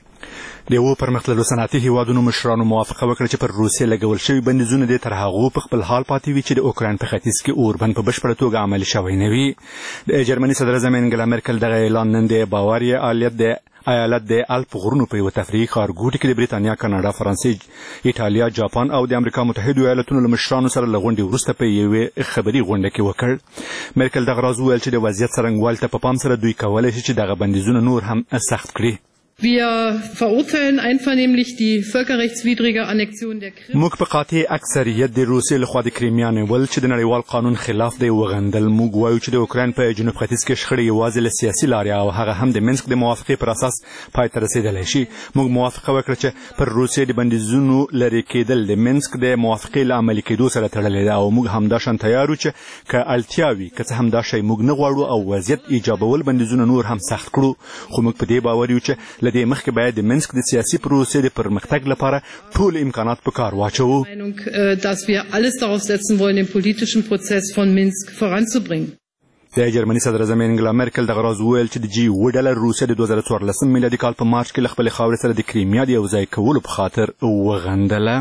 د یو پرمختللو صنعتي هیوادونو مشرانو موافقه وکړه چې پر روسیې لګول شوي بندیزونه دې تر هغو په خپل حال پاتې وي چې د اوکراین په ختیځ کې اوربند په بشپړه توګه عملي شوی نه وي. د جرمني صدراعظم انګلا مرکل دغه اعلان نن د باواریا ایالت د الپ غرونو په یوه تفریحي ښارګوټي کې د بریتانیا، کاناډا، فرانسې، ایټالیا، جاپان او د امریکا متحدو ایالتونو له مشرانو سره له غونډې وروسته په یوې خبري غونډه کې وکړ. مرکل دغه راز وویل چې د وضعیت څرنګوالي ته په پام سره دوی کولی شي چې دغه بندیزونه نور هم سخت کړي. Wir verurteilen einvernehmlich die völkerrechtswidrige Annexion der Krim. موږ په قاطع اکثریت د روسیې لخوا د کریمیا نیول چې د نړیوال قانون خلاف دی وغندل. موږ وایو چې د اوکراین په جنوب ختیځ کې شخړې یوازې له سیاسي لارې او هغه هم د منسک د موافقې پر اساس پای ته رسېدلی شي. موږ موافقه وکړه چې پر روسیې د بندیزونو لرې کېدل د منسک د موافقې له عملي کېدو سره تړلی ده او موږ همداشان تیار یو چې که اړتیا وي که څه هم دا شی موږ نه غواړو او وضعیت ایجابول بندیزونه نور هم سخت کړو. خو موږ په دې باور یو چې له دې مخکې باید د منسک د سیاسي پروسې د پرمختګ لپاره ټول امکانات په کار واچوو. dass wir alles darauf setzen wollen, den politischen Prozess von Minsk voranzubringen. د جرمني صدراعظم انګلا مرکل دغه راز وویل چې د جی اوه ډله روسیه د 2014 میلادي کال په مارچ کې له خپلې خاورې سره د کریمیا د یو ځای کولو په خاطر وغندله.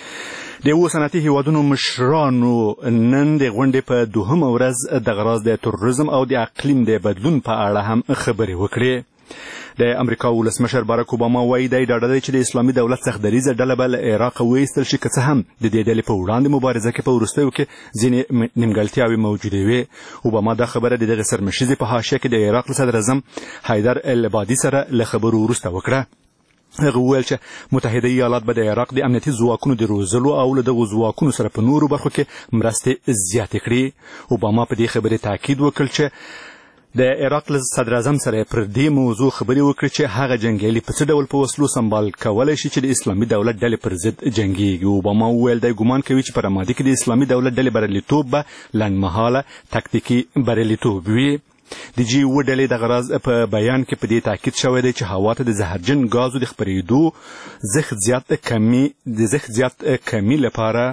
د یو صنعتي هیوادونو مشرانو نن د غونډې په 2مه ورځ دغه راز د تروریزم او د اقلیم د بدلون په اړه هم خبرې وکړې. د امریکا ولسمشر باراک اوباما وایي دی ډاډه دی چې د اسلامي دولت سختدریځه ډله به له عراقه وایستل شي که څه هم د دې ډلې په وړاندې مبارزه کې په وروستیو کې ځینې نیمګړتیاوې موجودې وې. اوباما دا خبره د دغې سرمشریزې په حاشیه کې د عراق له صدراعظم حیدر العبادي سره له خبرو وروسته وکړه. هغه وویل چې متحده ایالات به د عراق د امنیتي ځواکونو د روزلو او له دغو ځواکونو سره په نورو برخو کې مرستې زیاتې کړي. اوباما په دې خبرې تاکید وکړ چې د عراق له صدراعظم سره پر دې موضوع خبرې وکړي چې هغه جنګیالي په څه ډول په وسلو سمبال کولی شي چې د اسلامي دولت ډلې پر ضد جنګیږي. اوباما وویل دی ګمان کوي چې په رمادي کې د اسلامي دولت ډلې بریالیتوب به لنډمهاله تکتیکي بریالیتوب وي. د جی اوه ډلې دغه راز په بیان کې په دې تاکید شوی دی چې هوا ته د زهرجن ګازو د خپرېدو زښت زیات کمي لپاره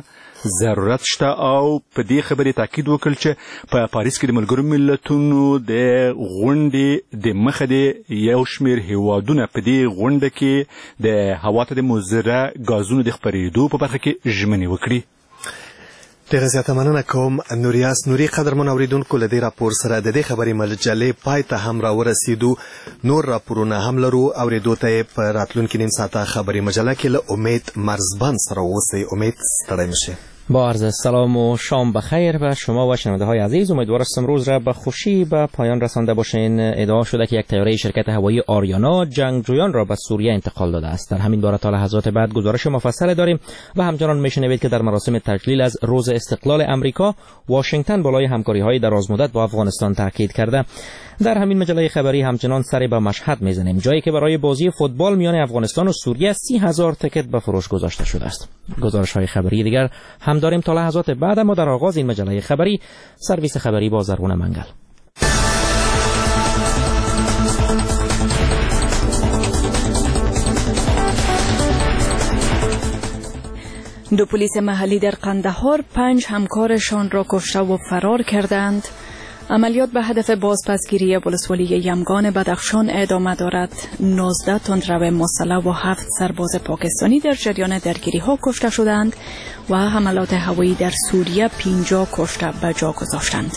ضرورت شته او په دې خبرې تاکید وکړ چې په پاریس کې د ملګرو ملتونو د غونډې د مخه د یو شمېر هیوادونه په دې غونډه کې د هوا ته د مضره ګازونو د خپرېدو په برخه کې ژمنې وکړي. ډیره زیاته مننه کوم نوریاس نوري. قدرمن اوریدونکو له دې راپور سره د دې خبرې مجلې پای ته هم راورسېدو. نور راپورونه هم لرو اورېدو ته په راتلونکي نیم ساعته خبري مجله کې له امید مرزبان سره اوسئ. امید ستړی مشه. با عرض سلام و شام بخیر به شما و شنونده های عزیز. امیدوارم امروز را به خوشی به پایان رسانده باشین. ادعا شده که یک طیاره شرکت هوایی آریانا جنگجویان را به سوریه انتقال داده است. در همین باره تا لحظات بعد گزارش مفصل داریم و همچنان میشنوید که در مراسم تجلیل از روز استقلال امریکا واشنگتن بالای همکاری‌های درازمدت با افغانستان تاکید کرده. در همین مجله خبری همچنان سری به مشهد میزنیم، جایی که برای بازی فوتبال میان افغانستان و سوریه 30,000 تکت به فروش گذاشته شده است. گزارش‌های خبری دیگر هم داریم تا لحظات بعد، اما در آغاز این مجله خبری سرویس خبری با زرغون منگل. دو پلیس محلی در قندهار 5 همکارشان را کشته و فرار کردند. عملیات به هدف بازپسگیری ولسوالی یمگان بدخشان ادامه دارد. 19 تندرو مسلح و 7 سرباز پاکستانی در جریان درگیری ها کشته شدند و حملات هوایی در سوریه 50 کشته به جا گذاشتند.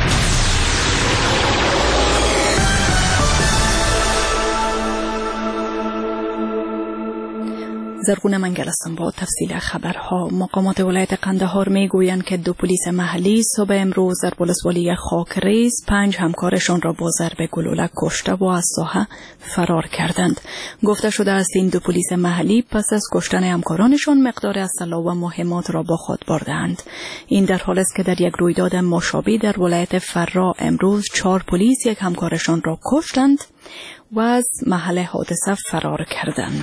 زرغون منگل هستم با تفصیل خبرها. مقامات ولایت قندهار میگویند که دو پلیس محلی صبح امروز در ولسوالی خاکریز 5 همکارشان را با ضرب گلوله کشته و از ساحه فرار کردند. گفته شده است این دو پلیس محلی پس از کشتن همکارانشان مقدار اسلحه و مهمات را با خود بردند. این در حالی است که در یک رویداد مشابه در ولایت فرا امروز 4 پلیس یک همکارشان را کشتند و از محل حادثه فرار کردند.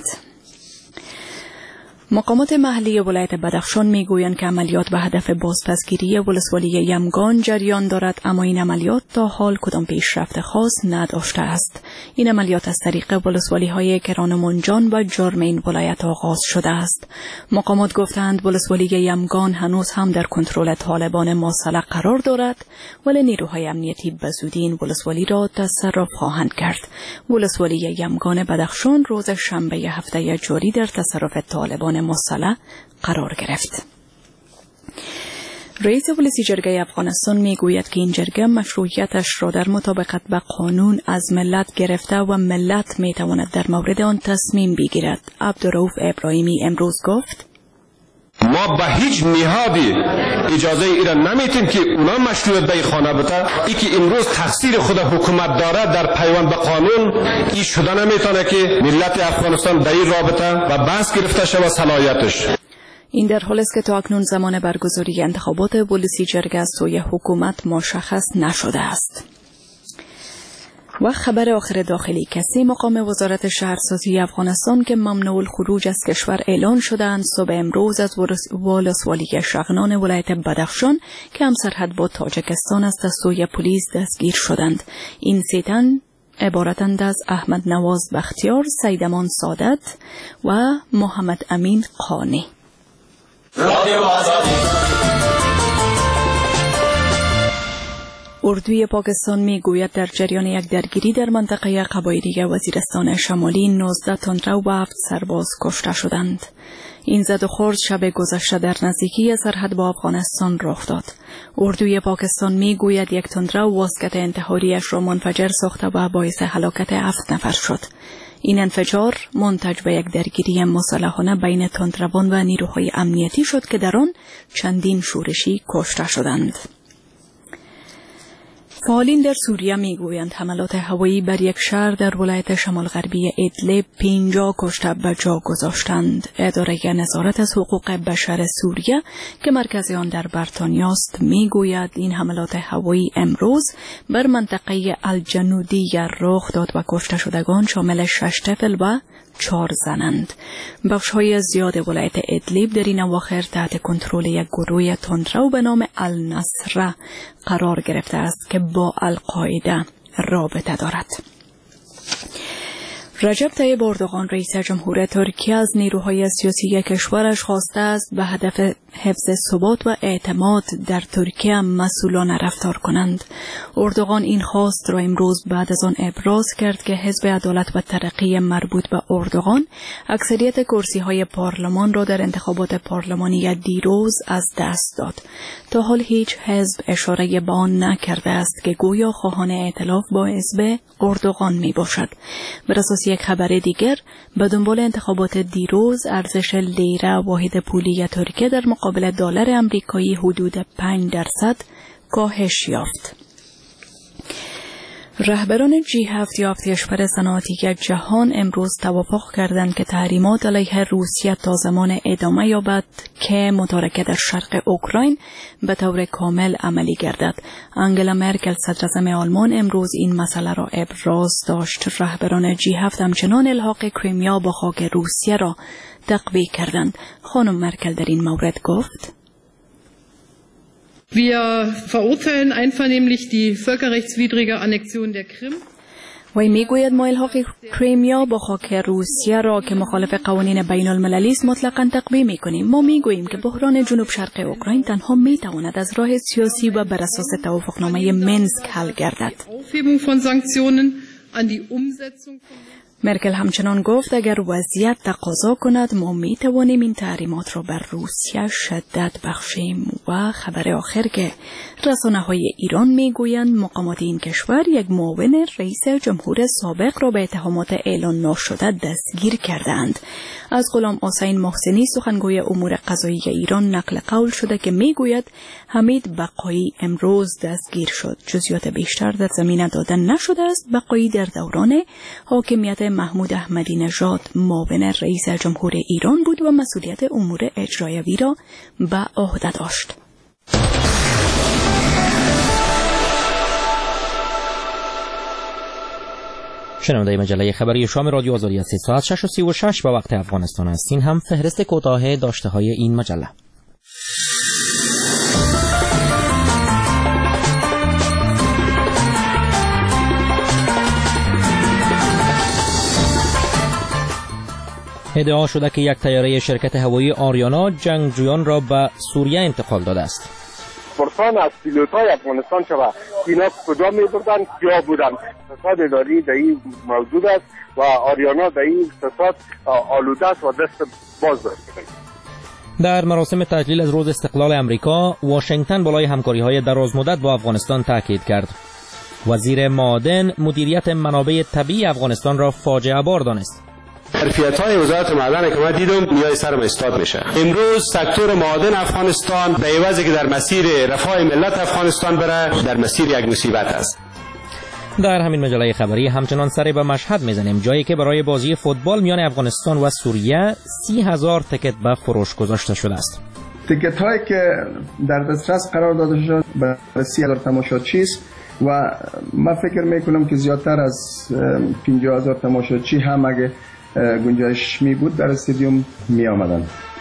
مقامات محلی ولایت بدخشان میگویند که عملیات به هدف بازپسگیری ولسوالی یمگان جریان دارد، اما این عملیات تا حال کدام پیشرفت خاص نداشته است. این عملیات از طریق ولسوالی های کران منجان و جرم این ولایت آغاز شده است. مقامات گفتند ولسوالی یمگان هنوز هم در کنترل طالبان مسلح قرار دارد، ولی نیروهای امنیتی به زودی این ولسوالی را تصرف خواهند کرد. ولسوالی یمگان بدخشان روز شنبه هفته جاری در تصرف طالبان مسلح قرار گرفت. رئیس ولسی جرگه افغانستان میگوید که این جرگه مشروعیتش را در مطابقت با قانون از ملت گرفته و ملت میتواند در مورد آن تصمیم بگیرد. عبدالرؤوف ابراهیمی امروز گفت ما به هیچ نهادی اجازه ایران نمیتیم که اونا مشروعیت به خانه بده. ای که امروز تقصیر خود حکومت داره در پیوند به قانون ای شده نمیتونه که ملت افغانستان در این رابطه و بحث گرفته شود صلاحیتش. این در حالی است که تا اکنون زمان برگزاری انتخابات ولسی جرگه از سوی حکومت مشخص نشده است. و خبر آخر داخلی کسی مقام وزارت شهرسازی افغانستان که ممنوع الخروج از کشور اعلان شدند صبح امروز از ولسوالی شغنان ولایت بدخشان که همسرحد با تاجکستان است از سوی پلیس دستگیر شدند. این 3 تن عبارتند از احمد نواز بختیار، سیدمان سادت و محمد امین قانی. اردوی پاکستان میگوید در جریان یک درگیری در منطقه قبایلی وزیرستان شمالی 19 تندرو و 7 سرباز کشته شدند. این زد و خورد شب گذشته در نزدیکی سرحد با افغانستان رخ داد. اردوی پاکستان میگوید یک تندرو واسکت انتحاریش را منفجر ساخته و باعث هلاکت 7 نفر شد. این انفجار منتج به یک درگیری مسلحانه بین تندروان و نیروهای امنیتی شد که در آن چندین شورشی کشته شدند. فعالین در سوریه میگویند حملات هوایی بر یک شهر در ولایت شمال غربی ادلب 50 کشته به جا گذاشتند. اداره نظارت از حقوق بشر سوریه که مرکز آن در بریتانیا است میگوید این حملات هوایی امروز بر منطقه الجنودیه رخ داد و کشته شدگان شامل 6 طفل و 4 زنند. بخش‌های زیاد ولایت ادلیب در این اواخر تحت کنترل یک گروه تندرو به نام النصره قرار گرفته است که با القاعده رابطه دارد. رجب طیب اردوغان رئیس جمهور ترکیه از نیروهای سیاسی کشورش خواسته است به هدف حفظ ثبات و اعتماد در ترکیه مسئولانه رفتار کنند. اردوغان این خواست را امروز بعد از آن ابراز کرد که حزب عدالت و ترقی مربوط به اردوغان اکثریت کرسی‌های پارلمان را در انتخابات پارلمانی دیروز از دست داد. تا حال هیچ حزب اشاره به آن نکرده است که گویا خواهان ائتلاف با حزب اردوغان می باشد. بر اساس یک خبر دیگر، به دنبال انتخابات دیروز ارزش لیره واحد پولی ترکیه در مقابل دلار آمریکایی حدود 5% کاهش یافت. رهبران G7 یا هفت کشور صنعتی جهان امروز توافق کردند که تحریمات علیه روسیه تا زمان ادامه یابد که متارکه در شرق اوکراین به طور کامل عملی گردد. آنگلا مرکل صدراعظم آلمان امروز این مسئله را ابراز داشت. رهبران G7 همچنان الحاق کریمیا با خاک روسیه را تقویه کردند. خانم مرکل در این مورد گفت: Wir verurteilen einvernehmlich die völkerrechtswidrige Annexion der Krim. وی میگوید ما الحاق کریمیا با خاک روسیه را که مخالف قوانین بین المللی است مطلقاً تقویه میکنیم. ما میگوییم که بحران جنوب شرق اوکراین تنها میتواند از راه سیاسی و بر اساس توافقنامه منسک حل گردد. مرکل همچنان گفت اگر وضعیت تقاضا کند ما می توانیم این تحریمات را بر روسیه شدت بخشیم. و خبر آخر که رسانه‌های ایران می گویند مقامات این کشور یک معاون رئیس جمهور سابق را به اتهامات اعلان ناشده دستگیر کردند. از غلام حسین محسنی سخنگوی امور قضایی ایران نقل قول شده که می گوید حمید بقایی امروز دستگیر شد. جزئیات بیشتر در زمینه داده نشده است. بقایی در دوران حاکمیت محمود احمدی نژاد معاون رئیس جمهور ایران بود و مسئولیت امور اجرایی را به عهده داشت. شنونده مجله خبری شام رادیو آزادی است. ساعت 6:36 به وقت افغانستان است. این هم فهرست کوتاه داشته های این مجله. ادعا شده که یک طیاره شرکت هوایی آریانا جنگجویان را به سوریه انتقال داده است. پرسان از پیلوت‌های افغانستان شود اینا کجا می‌بردن کیا بودن. فساد اداری در این موجود است و آریانا در این فساد آلوده است و دست باز داشته. در مراسم تجلیل از روز استقلال امریکا، واشنگتن بالای همکاری‌های درازمدت با افغانستان تاکید کرد. وزیر معادن مدیریت منابع طبیعی افغانستان را فاجعه بار دانست. ظرفیت‌های وزارت معدن که من دیدم نیای سرم استاد میشه. امروز سکتور معادن افغانستان به عوضی که در مسیر رفاه ملت افغانستان بره در مسیر یک مصیبت است. در همین مجله خبری همچنان سر به مشهد میزنیم، جایی که برای بازی فوتبال میان افغانستان و سوریه 30,000 تکت به فروش گذاشته شده است. تکت هایی که در دسترس قرار داده شد برای 30,000 تماشاچی است و من فکر میکنم که زیادتر از 50,000 تماشاچی هم اگه گنجایش می بود در استادیوم می آمدن.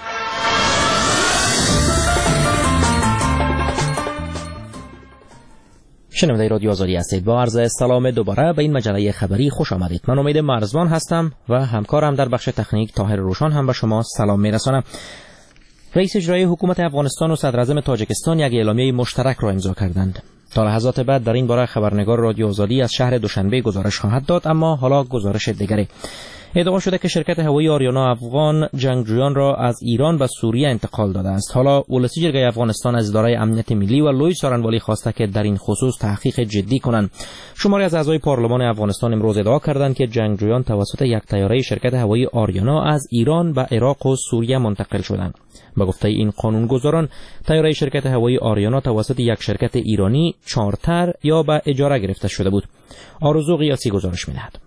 شنونده رادیو آزادی هستید. با عرض سلام دوباره به این مجله خبری خوش آمدید. من امید مرزبان هستم و همکارم در بخش تکنیک طاهر روشان هم به شما سلام میرسانم. رئیس اجرایی حکومت افغانستان و صدراعظم تاجیکستان یک اعلامیه مشترک را امضا کردند. تا لحظات بعد در این باره خبرنگار رادیو آزادی از شهر دوشنبه گزارش خواهد داد، اما حالا گزارش دیگری. ادعا شده که شرکت هوایی آریانا افغان جنگجویان را از ایران به سوریه انتقال داده است. حالا ولسی جرگه افغانستان از اداره امنیت ملی و لوی سارنوالی خواسته که در این خصوص تحقیق جدی کنند. شماری از اعضای پارلمان افغانستان امروز ادعا کردند که جنگجویان توسط یک طیاره شرکت هوایی آریانا از ایران به عراق و سوریه منتقل شدند. به گفته این قانونگذاران، طیاره شرکت هوایی آریانا توسط یک شرکت ایرانی چارتر یا به اجاره گرفته شده بود. آرزو قیاسی گزارش می‌دهد.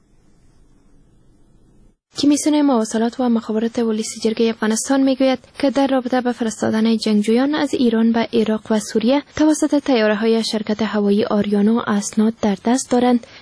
کمیسیون مواصلات و مخابرات ولسی جرگه افغانستان میگوید که در رابطه با فرستادن جنگجویان از ایران به عراق و سوریه توسط طیاره‌های شرکت هوایی آریانا اسناد در دست دارند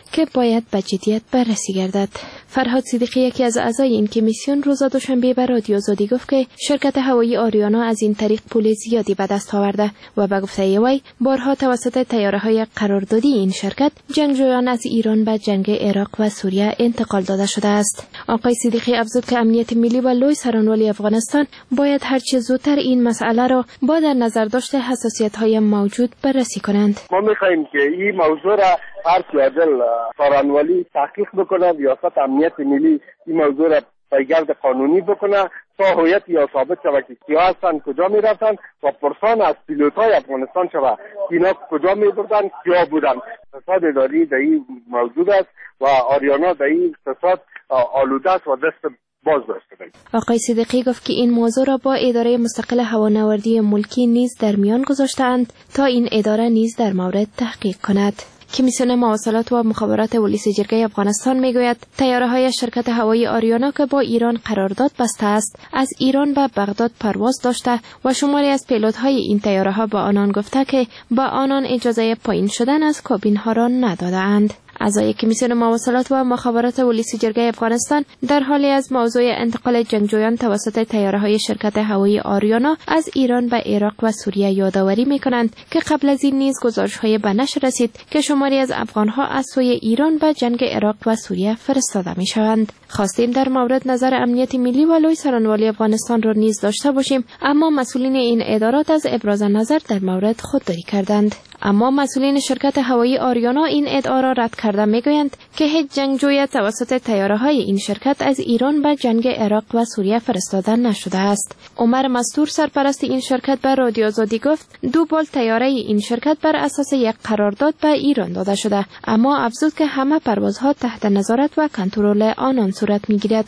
که باید به جدیت بررسی گردد. فرهاد صدیقی یکی از اعضای این کمیسیون روز دوشنبه به رادیو آزادی گفت که شرکت هوایی آریانا از این طریق پول زیادی به دست آورده و به گفته وی بارها توسط طیاره‌های قراردادی این شرکت جنگجویان از ایران به جنگ عراق و سوریه انتقال داده شده است. آقای صدیقی افزود که امنیت ملی و لوی سرانولی افغانستان باید هر چه زودتر این مسئله را با در نظر داشته حساسیت‌های موجود بررسی کنند. ما می‌خواهیم که این موضوع را هر سیادل سرانولی تحقیق بکنه، ریاست امنیت ملی این موضوع را پیگرد قانونی بکنه تا هویت یا ثابت شود که کیا هستند، کجا میرفتن و پرسان از پیلوت‌های افغانستان شود اینا کجا میبردن، کیا بودن. فساد اداری در این موجود است و آریانا در این فساد آلوده است و دست باز داشته. آقای صدیقی گفت که این موضوع را با اداره مستقل هوانوردی ملکی نیز در میان گذاشته‌اند تا این اداره نیز در مورد تحقیق کند. کمیسیون مواصلات و مخابرات ولایت جرگه افغانستان میگوید طیاره‌های شرکت هوایی آریانا که با ایران قرارداد بسته است از ایران به بغداد پرواز داشته و شماری از پیلوت‌های این طیاره‌ها با آنان گفته که با آنان اجازه پایین شدن از کابین‌ها را نداده‌اند. اعضای کمیسیون مواصلات و مخابرات ولایت جرگه افغانستان در حالی از موضوع انتقال جنگجویان توسط طیاره‌های شرکت هوایی آریانا از ایران به عراق و سوریه یادآوری می‌کنند که قبل از این نیز گزارش‌های به نشر رسید که شماری از افغان‌ها از سوی ایران به جنگ عراق و سوریه فرستاده می‌شوند. خواستیم در مورد نظر امنیت ملی و لوی سرانولی افغانستان را نیز داشته باشیم، اما مسئولین این ادارات از ابراز نظر در مورد خودداری کردند. اما مسئولین شرکت هوایی آریانا این ادعا را رد کرده میگویند که هیچ جنگجوی توسط طیاره‌های این شرکت از ایران به جنگ عراق و سوریه فرستاده نشده است. عمر مستور سرپرست این شرکت به رادیو آزادی گفت 2 بال طیاره این شرکت بر اساس یک قرارداد به ایران داده شده، اما افزود که همه پروازها تحت نظارت و کنترل آنان صورت میگیرد.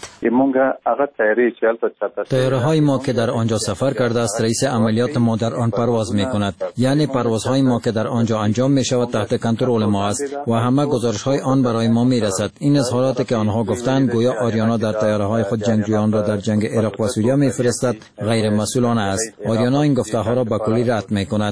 طیاره‌های ما که در آنجا سفر کرده است رئیس عملیات ما در آن پرواز میکند، یعنی پروازهای ما که در آنجا انجام می شود تحت کنترل ما است و همه گزارش‌های آن برای ما می رسد. این اظهاراتی که آنها گفتند گویا آریانا در طیاره‌های خود جنگجویان را در جنگ عراق و سوریه می فرستد غیر مسئولانه است. آریانا این گفته‌ها را به کلی رد می کند.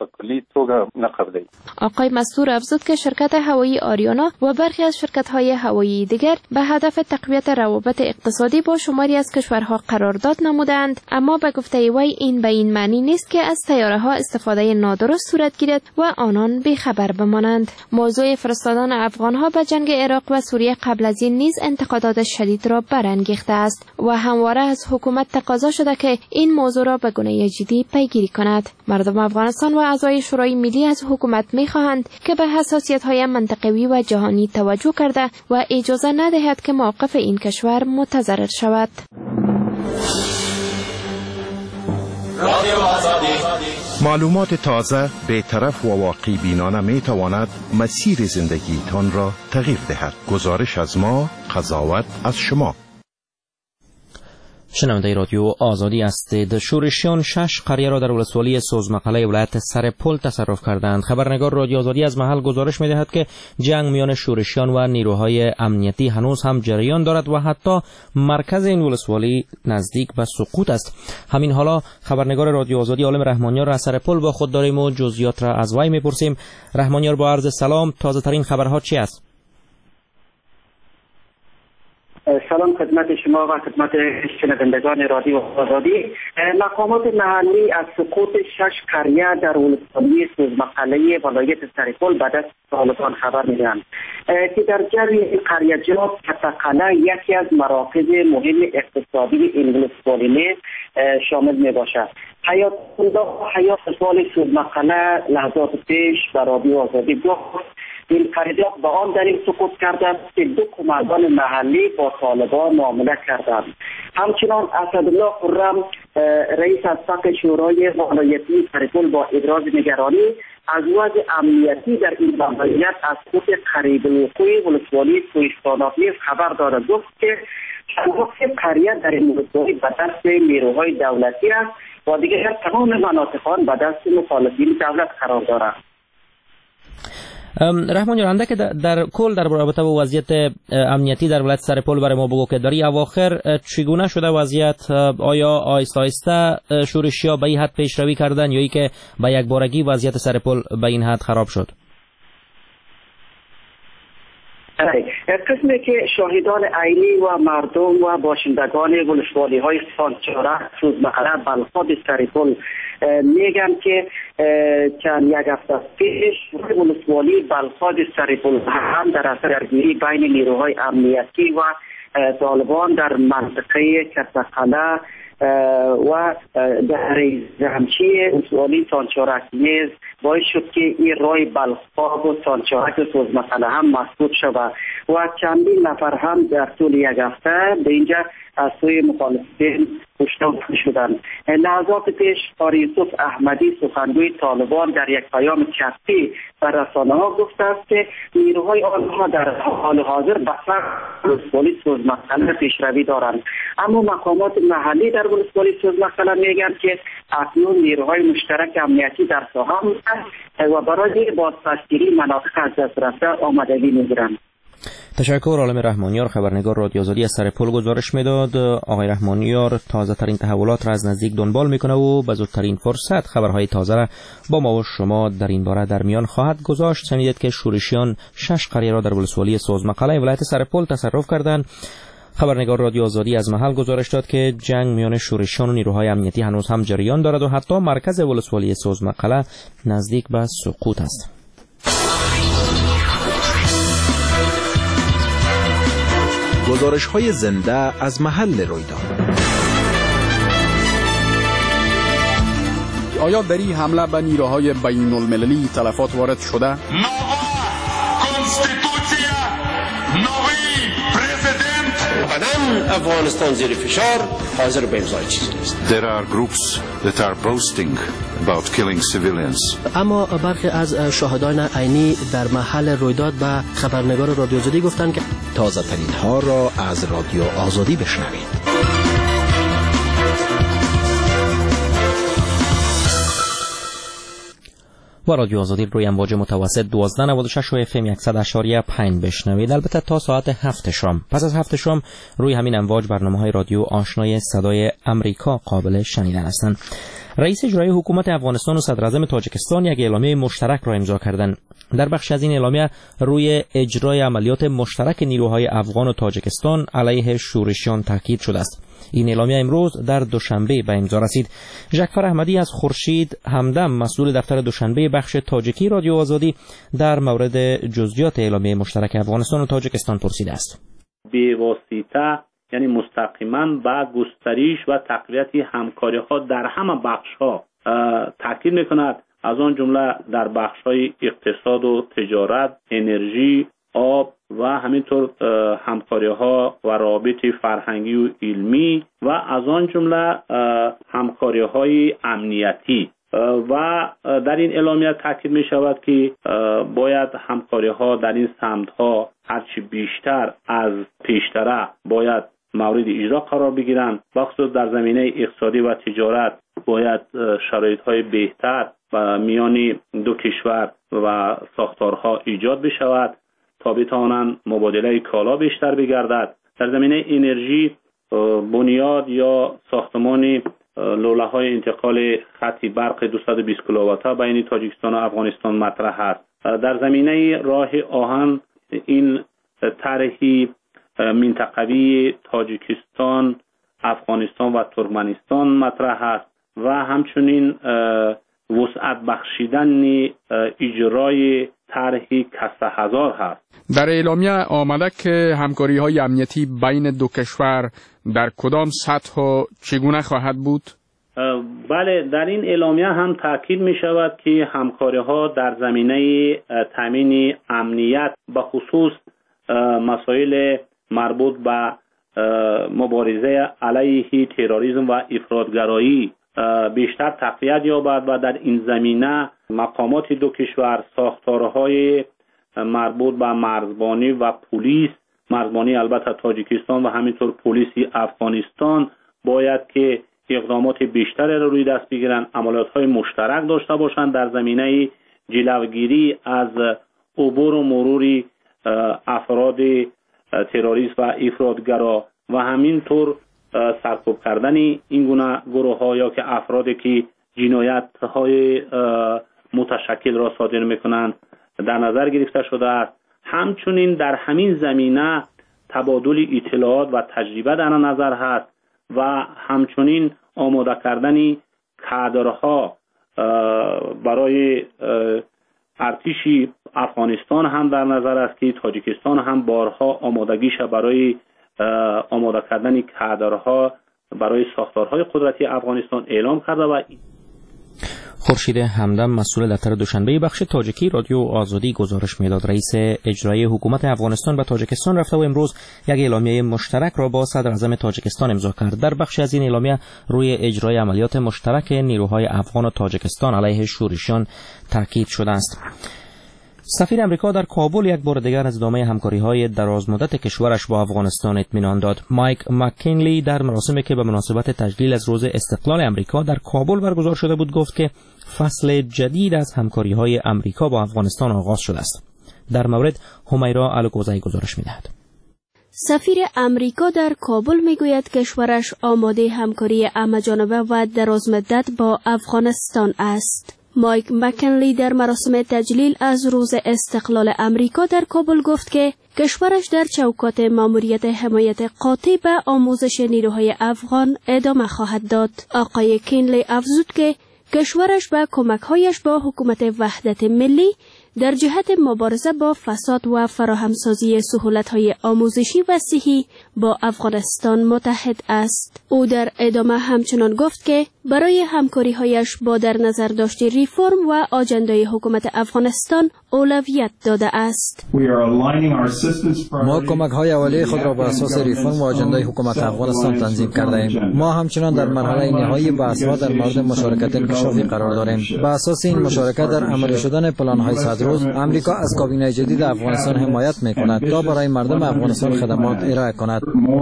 آقای مستور افزود که شرکت هوایی آریانا و برخی از شرکت‌های هوایی دیگر به هدف تقویت روابط اقتصادی با شماری از کشورها قرارداد نمودند، اما به گفته وی این به این معنی نیست که از طیاره‌ها استفاده نادرست صورت گیرد و آنان بیخبر بمانند. موضوع فرستادن افغانها به جنگ عراق و سوریه قبل از این نیز انتقادات شدید را برانگیخته است و همواره از حکومت تقاضا شده که این موضوع را به گونه جدی پیگیری کند. مردم افغانستان و اعضای شورای ملی از حکومت می‌خواهند که به حساسیت‌های منطقوی و جهانی توجه کرده و اجازه ندهد که موقف این کشور متضرر شود. معلومات تازه، بی‌طرف و واقع بینانه می تواند مسیر زندگیتان را تغییر دهد. گزارش از ما، قضاوت از شما. شنونده رادیو آزادی هستید. شورشیان 6 قریه را در ولسوالی سوزمقاله ولایت سرپل تصرف کردند. خبرنگار رادیو آزادی از محل گزارش می‌دهد که جنگ میان شورشیان و نیروهای امنیتی هنوز هم جریان دارد و حتی مرکز این ولسوالی نزدیک به سقوط است. همین حالا خبرنگار رادیو آزادی عالم رحمانیار را از سرپل با خود داریم و جزئیات را از وی می‌پرسیم. رحمانیار، با عرض سلام، تازه ترین خبرها چی است؟ سلام خدمت شما و خدمت شنوندگان رادیو آزادی. مقامات محلی از سقوط 6 قریه در ولسوالی سوزمقاله ولایت سرپل به دست طالبان خبر میدهند که در جریان این قریه‌جات کتقله یکی از مراکز مهم اقتصادی این ولسوالی شامل می باشد. حیات سوال سوزمقاله لحظات پیش به رادیو آزادی گفت این قریه‌جات با آن دلیل سقوط کردند که 2 کمربان محلی با طالبان معامله کردند. همچنان اسدالله خرم رئیس اسبق شورای ولایتی سرپل با ابراز نگرانی از وضع امنیتی در این ولایت از سقوط قریب الوقوع ولسوالی کوهستانات نیز خبر داد. گفت که چند قریه در این ولسوالی به دست نیروهای دولتی است و دیگر تمام مناطق آن به دست مخالفین دولت قرار دارد. رحمان جان، که در کل در رابطه با وضعیت امنیتی در ولایت سرپل برای ما بگو که در این اواخر چگونه شده وضعیت؟ آیا آهسته آهسته شورشی‌ها به این حد پیشروی کردن یا ای که به یک بارگی وضعیت سرپل به این حد خراب شد؟ قسمی که شاهدان عینی و مردم و باشندگان ولسوالی های سانچارک، سوزمقله، بلخاب، سریپل میگن که چند یک هفته پیش ولسوالی بلخاب سریپل هم در اثر درگیری بین نیروهای امنیتی و طالبان در منطقه کسقله و در زمچی ولسوالی سانچارک نیز باعث شد که این رای بلخاب و سانچارک و سوزمقله هم مسدود شود و چندین نفر هم در طول یک هفته به اینجا از سوی مخالفین کشته شدند. لحظات پیش قاری یوسف احمدی سخنگوی طالبان در یک پیام چاپی بر رسانه‌ها گفته است که نیروهای آنها در حال حاضر به سمت ولسوالی سوزمقله پیشروی دارند، اما مقامات محلی در ولسوالی سوزمقله میگن که اکنون نیروهای مشترک امنیتی در ساحه و برای بازپسگیری مناطق از دست رفته آمادگی میگیرند. تشکر. عالم رحمانیار، خبرنگار رادیو آزادی از سرپل گزارش میداد. آقای رحمانیار تازه ترین تحولات را از نزدیک دنبال میکنه و به زودترین فرصت خبرهای تازه را با ما و شما در این باره در میان خواهد گذاشت. شنیدید که شورشیان 6 قریه را در ولسوالی سوزمقله ولایت سرپل تصرف کردند. خبرنگار رادیو آزادی از محل گزارش داد که جنگ میان شورشیان و نیروهای امنیتی هنوز هم جریان دارد و حتی مرکز ولسوالی سوزمقله نزدیک به سقوط است. گزارش‌های زنده از محل رویداد. آیا در این حمله به نیروهای بین المللی تلفات وارد شده؟ افغانستان زیر فشار حاضر به امضای چیزی نیست. There are groups that are boasting about killing civilians. اما برخی از شاهدان عینی در محل رویداد به خبرنگار رادیو آزادی گفتند که تازه ترین ها را از رادیو آزادی بشنوید. و رادیو آزادی روی امواج متوسط 1296 و FM 100.5 بشنوید. البته تا ساعت 7 شام. پس از 7 شام روی همین امواج برنامه‌های رادیو آشنای صدای امریکا قابل شنیدن هستند. رئیس اجرایی حکومت افغانستان و صدر اعظم تاجیکستان یک اعلامیه مشترک را امضا کردند. در بخش از این اعلامیه روی اجرای عملیات مشترک نیروهای افغان و تاجیکستان علیه شورشیان تاکید شده است. این اعلامیه امروز در دوشنبه به امضا رسید. ژکفر احمدی از خورشید همدم مسئول دفتر دوشنبه بخش تاجیکی رادیو آزادی در مورد جزئیات اعلامیه مشترک افغانستان و تاجیکستان پرسیده است. به واسطه یعنی مستقیما با گسترش و تقویت همکاری‌ها در همه بخش‌ها تاکید می‌کند، از آن جمله در بخش‌های اقتصاد و تجارت، انرژی، آب و همینطور همکاری‌ها و روابط فرهنگی و علمی و از آن جمله همکاری‌های امنیتی. و در این اعلامیه تاکید می شود که باید همکاری‌ها در این سمت‌ها هرچی بیشتر از پیشتره باید مورد اجرا قرار بگیرند. بخصوص در زمینه اقتصادی و تجارت باید شرایط‌های بهتر و میان دو کشور و ساختارها ایجاد بشود تا بتوانند مبادله کالا بیشتر بگردد. در زمینه انرژی بنیاد یا ساختمان لوله‌های انتقال خط برق 220 کیلووات بین تاجیکستان و افغانستان مطرح است. در زمینه راه آهن این طرحی منطقوی تاجیکستان، افغانستان و ترکمنستان مطرح است و همچنین وسعت بخشیدن اجرای طرحی کسته هزار هست. در اعلامیه آمده که همکاری‌های امنیتی بین دو کشور در کدام سطح و چگونه خواهد بود؟ بله، در این اعلامیه هم تاکید می شود که همکاری‌ها در زمینه تامین امنیت به خصوص مسائل مربوط به مبارزه علیه تروریسم و افراطگرایی بیشتر تقویت یابد و در این زمینه مقامات دو کشور ساختارهای مربوط به مرزبانی و پلیس، مرزبانی البته تاجیکستان و همینطور پلیس افغانستان باید که اقدامات بیشتری را روی دست بگیرند، عملیات‌های مشترک داشته باشند در زمینه جلوگیری از عبور و مرور افراد تروریست و افراطگرا و همینطور سرکوب کردن این گونه گروه‌ها یا که افرادی که جنایت‌های متشکل را صادر می‌کنند در نظر گرفته شده است. همچنین در همین زمینه تبادل اطلاعات و تجربه در نظر هست و همچنین آماده کردن کادرها برای ارتش افغانستان هم در نظر است که تاجیکستان هم بارها آمادگیش برای آماده کردن کادرها برای ساختارهای قدرتی افغانستان اعلام کرده. و خورشید همدم مسئول دفتر دوشنبه بخش تاجیکی رادیو آزادی گزارش میداد. رئیس اجرایی حکومت افغانستان به تاجیکستان رفته و امروز یک اعلامیه مشترک را با صدر اعظم تاجیکستان امضا کرد. در بخش از این اعلامیه روی اجرای عملیات مشترک نیروهای افغان و تاجیکستان علیه شورشیان تاکید شده است. سفیر امریکا در کابل یک بار دیگر از ادامه همکاری‌های درازمدت کشورش با افغانستان اطمینان داد. مایک مکینلی در مراسمی که به مناسبت تجلیل از روز استقلال امریکا در کابل برگزار شده بود گفت که فصل جدید از همکاری‌های امریکا با افغانستان آغاز شده است. در مورد همیرا الوکوزایی گزارش می‌دهد. سفیر امریکا در کابل میگوید کشورش آماده همکاری همه‌جانبه و درازمدت با افغانستان است. مایک مکنلی در مراسم تجلیل از روز استقلال امریکا در کابل گفت که کشورش در چوکات ماموریت حمایت قاطع به آموزش نیروهای افغان ادامه خواهد داد. آقای کینلی افزود که کشورش با کمک‌هایش با حکومت وحدت ملی در جهت مبارزه با فساد و فراهمسازی سهولت‌های آموزشی و صحی با افغانستان متحد است. او در ادامه همچنان گفت که برای همکاری‌هایش با در نظر داشت ریفرم و آجندای حکومت افغانستان اولویت داده است. ما کمک‌های اولیه خود را بر اساس ریفرم و آجندای حکومت افغانستان تنظیم کرده ایم. ما همچنان در مرحله نهایی بحث‌ها در مورد مشارکت انکشافی قرار داریم. بر اساس این مشارکت در عملی شدن پلان‌های صدروز، امریکا از کابینه جدید افغانستان حمایت می‌کند تا برای مردم افغانستان خدمات ارائه کند.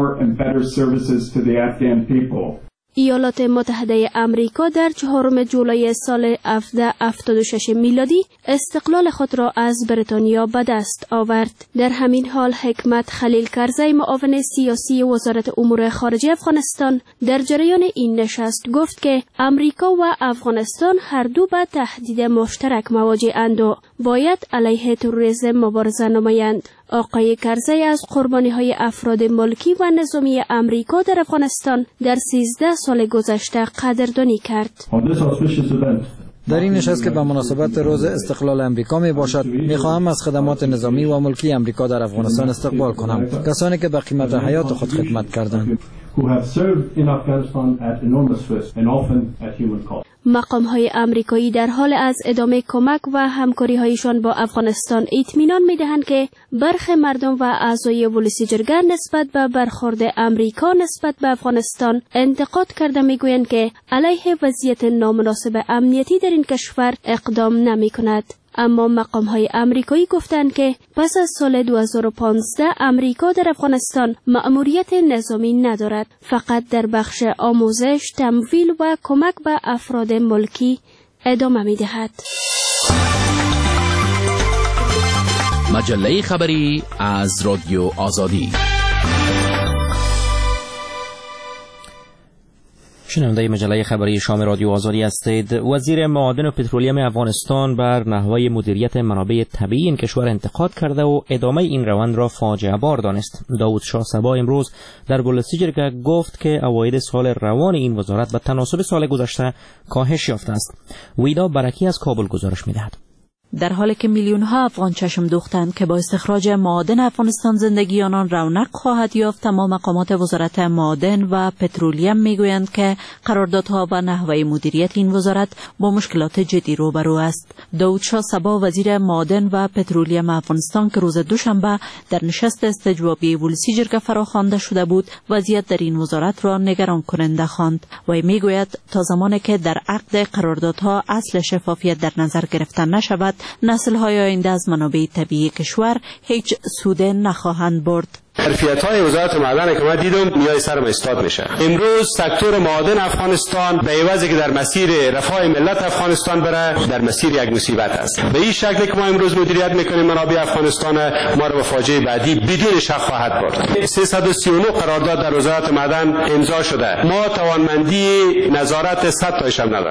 ایالات متحده امریکا در 4 جولای سال 1776 میلادی استقلال خود را از بریتانیا به دست آورد. در همین حال حکمت خلیل کرزی معاون سیاسی وزارت امور خارجه افغانستان در جریان این نشست گفت که امریکا و افغانستان هر دو به تهدید مشترک مواجه‌اند و باید علیه تروریسم مبارزه نمایند. آقای کرزی از قربانی‌های افراد ملکی و نظامی امریکا در افغانستان در 13 سال گذشته قدردانی کرد. در این نشست که به مناسبت روز استقلال امریکا می باشد، می خواهم از خدمات نظامی و ملکی امریکا در افغانستان استقبال کنم. کسانی که به قیمت حیات خود خدمت کردند. مقام‌های آمریکایی در حال از ادامه کمک و همکاری‌هایشان با افغانستان اطمینان می‌دهند که برخی مردم و اعضای ولسی جرگه نسبت به برخورد آمریکا نسبت به افغانستان انتقاد کرده می‌گویند که علیه وضعیت نامناسب امنیتی در این کشور اقدام نمی‌کند. اما مقام‌های آمریکایی گفتند که پس از سال 2015 آمریکا در افغانستان مأموریت نظامی ندارد، فقط در بخش آموزش، تمویل و کمک به افراد ملکی ادامه می‌دهد. مجله خبری از رادیو آزادی. شنونده مجله خبری شام رادیو آزادی هستید. وزیر معادن و پترولیم افغانستان بر نحوه مدیریت منابع طبیعی این کشور انتقاد کرده و ادامه این روند را فاجعه بار دانست. داود شاه صبا امروز در بولسی جرگه گفت که عواید سال روان این وزارت به تناسب سال گذشته کاهش یافته است. ویدا برکی از کابل گزارش می‌دهد. در حالی که میلیون‌ها افغان چشم دوختند که با استخراج معادن افغانستان زندگی آنان رونق خواهد یافت، تمام مقامات وزارت معادن و پترولیم میگویند که قراردادها و نحوه مدیریت این وزارت با مشکلات جدی روبرو است. داود شاه صبا وزیر معادن و پترولیم افغانستان که روز دوشنبه در نشست استجوابی ولسی جرگه فراخوانده شده بود، وضعیت در این وزارت را نگران کننده خواند و میگوید تا زمانی که در عقد قراردادها اصل شفافیت در نظر گرفته نشود، نسل‌های آینده از منابع طبیعی کشور هیچ سود نخواهند برد. ظرفیت‌های وزارت معدن که من دیدم نیای سرم استاد میشه. امروز سکتور معادن افغانستان به عوضی که در مسیر رفاه ملت افغانستان بره، در مسیر یک مصیبت است. به این شکلی که ما امروز مدیریت میکنیم منابع افغانستان، ما رو به فاجعه بعدی بدون شک خواهد برد. 339 قرارداد در وزارت معدن امضا شده. ما توانمندی نظارت 100 تایش هم نداریم.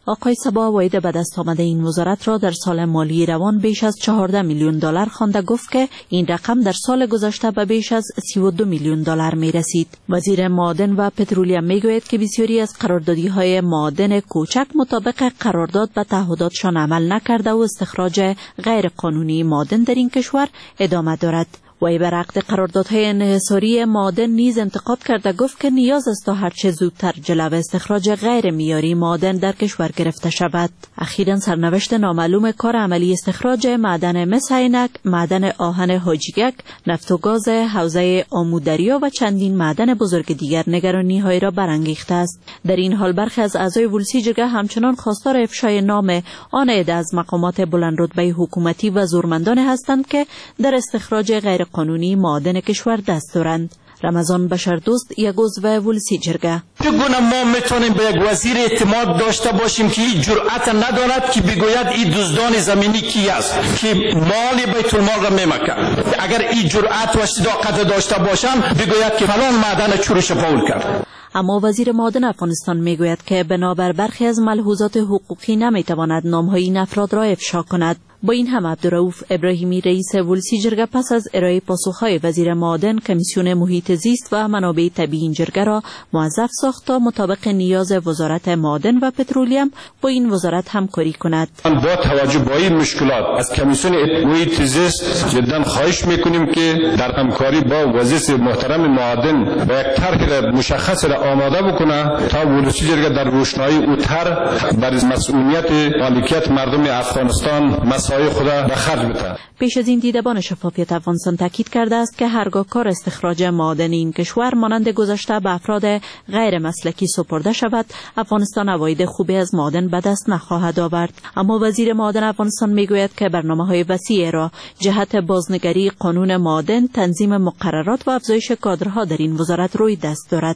آقای صبا واحد به دست آمده این وزارت را در سال مالی روان بیش از 14 میلیون دلار خوانده گفت که این رقم در سال گذشته به بیش از 32 میلیون دلار می رسید. وزیر معادن و پترولیم می گوید که بسیاری از قراردادی‌های معادن کوچک مطابق قرارداد به تعهداتشان عمل نکرده و استخراج غیر قانونی معادن در این کشور ادامه دارد. وی بر عقد قراردادهای انحصاری معادن نیز انتقاد کرده گفت که نیاز است تا هرچه زودتر جلو استخراج غیر معیاری معادن در کشور گرفته شود. اخیراً سرنوشت نامعلوم کار عملی استخراج معدن مس عینک، معدن آهن حاجیک، نفت و گاز حوزه آمودریا و چندین معدن بزرگ دیگر نگرانی‌های را برانگیخته است. در این حال برخی از اعضای ولسی جرگه همچنان خواستار افشای نام آن عده از مقامات بلندرتبه حکومتی و زورمندان هستند که در استخراج غیر قانونی معادن کشور دست دارند. رمضان بشردوست یک عضو ولسی جرگه: چگونه ما میتونیم به یک وزیر اعتماد داشته باشیم که این جرأت ندارد که بگوید این دزدان زمینی کی است که مال بیت المال را میمکند؟ اگر این جرأت و صداقت داشته باشند بگوید که فلان معدن چورش فول کرد. اما وزیر معادن افغانستان میگوید که بنابر برخی از ملحوظات حقوقی نمیتواند نامهای این افراد را افشا کند. با این هم عبدالرؤوف ابراهیمی رئیس ولسی جرگه پس از ارائه پاسخهای وزیر معادن کمیسیون محیط زیست و منابع طبیعی این جرگه را موظف ساخت تا مطابق نیاز وزارت معادن و پترولیم با این وزارت همکاری کند. با توجه به این مشکلات از کمیسیون محیط زیست جدا خواهش میکنیم که در همکاری با وزیر محترم معادن با یک طرح مشخص را آماده بکنه تا ولسی جرگه در روشنایی او طرح بر مسئولیت مالکیت مردم افغانستان خدا به خرج بده. پیش از این دیدبان شفافیت افغانستان تاکید کرده است که هرگاه کار استخراج معادن این کشور مانند گذشته به افراد غیر مسلکی سپرده شود، افغانستان عواید خوبی از معادن به دست نخواهد آورد. اما وزیر معادن افغانستان میگوید که برنامه‌های وسیع را جهت بازنگری قانون معادن، تنظیم مقررات و افزایش کادرها در این وزارت روی دست دارد.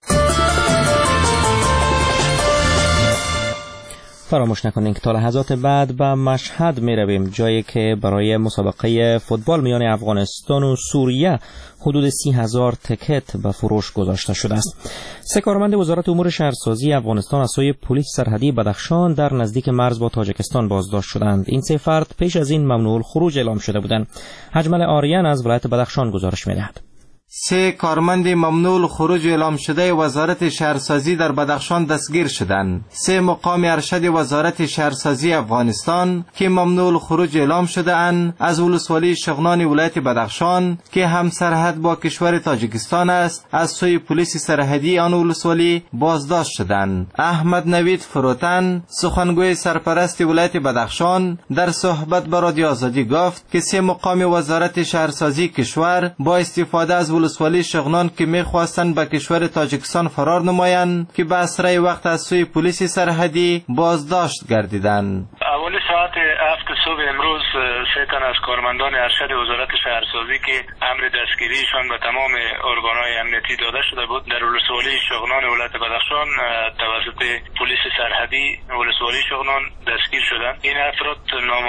فراموش نکنین که تا لحظات بعد به مشهد می رویم، جایی که برای مسابقه فوتبال میان افغانستان و سوریه حدود 30,000 تکت به فروش گذاشته شده است. 3 کارمند وزارت امور شهرسازی افغانستان از سوی پلیس سرحدی بدخشان در نزدیک مرز با تاجیکستان بازداشت شدند. این 3 فرد پیش از این ممنوع الخروج اعلام شده بودند. حجمل آریان از ولایت بدخشان گزارش می‌دهد. 3 کارمند ممنوع الخروج اعلام شده وزارت شهرسازی در بدخشان دستگیر شدند. 3 مقام ارشد وزارت شهرسازی افغانستان که ممنوع الخروج اعلام شده اند از ولسوالی شغنان ولایت بدخشان که هم سرحد با کشور تاجیکستان است از سوی پلیس سرحدی آن ولسوالی بازداشت شدند. احمد نوید فروتن، سخنگوی سرپرست ولایت بدخشان، در صحبت با رادیو آزادی گفت که 3 مقام وزارت شهرسازی کشور با استفاده از ولسوالی شغنان که می‌خواستند به کشور تاجیکستان فرار نمایند که به اسرع وقت از سوی پلیس سرحدی بازداشت گردیدند. اولی ساعت 7 صبح امروز 3 تن از کارمندان ارشد وزارت شهرسازی که امر دستگیریشان به تمام ارگان‌های امنیتی داده شده بود در ولسوالی شغنان ولایت بدخشان توسط پلیس سرحدی ولسوالی شغنان دستگیر شدند. این افراد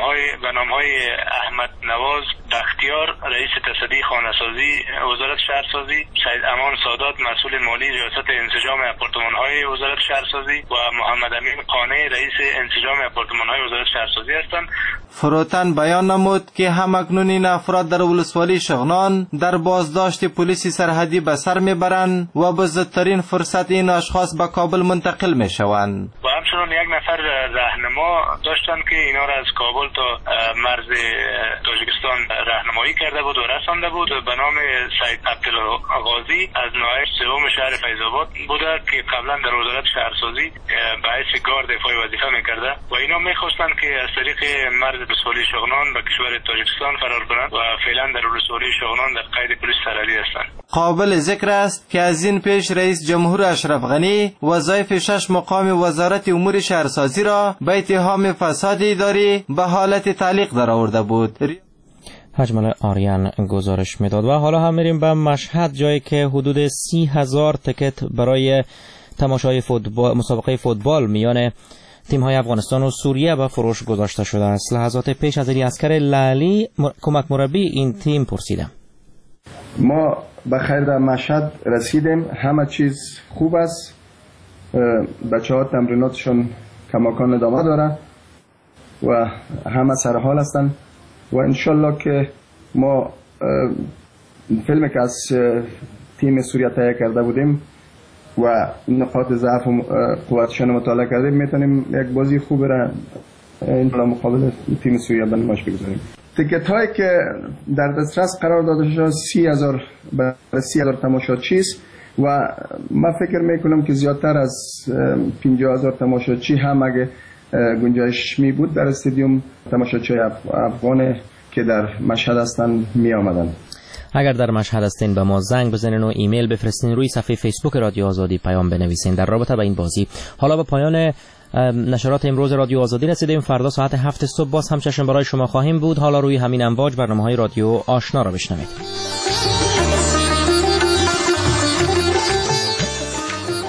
به نام‌های احمد نواز بختیار رئیس تصدی خانه‌سازی وزارت شهرسازی، سید امان سادات مسئول مالی ریاست انسجام آپارتمان‌های وزارت شهرسازی و محمد امین قانع رئیس انسجام آپارتمان‌های وزارت شهرسازی هستند. فروتن بیان نمود که همکنون این افراد در ولسوالی شغنان در بازداشت پلیس سرحدی به سر میبرند و به زودترین فرصت این اشخاص به کابل منتقل میشوند. و همچنین یک نفر راهنما داشتند که اینا را از کابل تا مرز تاجیکستان راهنمایی کرده بود و رسانده بود به نام سید عبدالغازی از ناحیه سوم شهر فیض آباد بوده که قبلا در وزارت شهرسازی به حیث گارد دفاعی وظیفه میکرده و اینا میخواستند که از طریق مرز ولسوالی شغنان به کشور تاجیکستان فرار کنند و فعلا در ولسوالی شغنان در قید پلیس سرحدی هستند. قابل ذکر است که از این پیش رئیس جمهور اشرف غنی وظایف 6 مقام وزارت امور شهرسازی را به اتهام فساد اداری به حالت تعلیق درآورده بود. حجمل آریان گزارش میداد. و حالا هم میریم به مشهد، جایی که حدود 30,000 تکت برای تماشای مسابقه فوتبال میان تیم‌های افغانستان و سوریه به فروش گذاشته شده است. لحظات پیش از علی اصغر لالی کمک مربی این تیم پرسیدم. ما به خیر در مشهد رسیدیم، همه چیز خوب است، بچه‌ها تمریناتشون کماکان ادامه داره و همه سر حال هستن و انشالله که ما فیلمی که از تیم سوریه تهیه کرده بودیم و نقاط ضعف و قوتشان مطالعه کردیم میتونیم یک بازی خوب را این مقابل تیم سوریه به نمایش بگذاریم. تیکت هایی که در دسترس قرار داده شده 30,000 تماشاچی است و من فکر میکنم که زیادتر از 50,000 تماشاچی هم اگه گنجایش می بود در استادیوم تماشاچی افغان که در مشهد هستند می آمدند. اگر در مشهد هستین به ما زنگ بزنین و ایمیل بفرستین، روی صفحه فیسبوک رادیو آزادی پیام بنویسین در رابطه با این بازی. حالا به پایان نشرات امروز رادیو آزادی رسیدیم. فردا ساعت 7 صبح باز هم چشم برای شما خواهیم بود. حالا روی همین امواج برنامه‌های رادیو آشنا را بشنوید.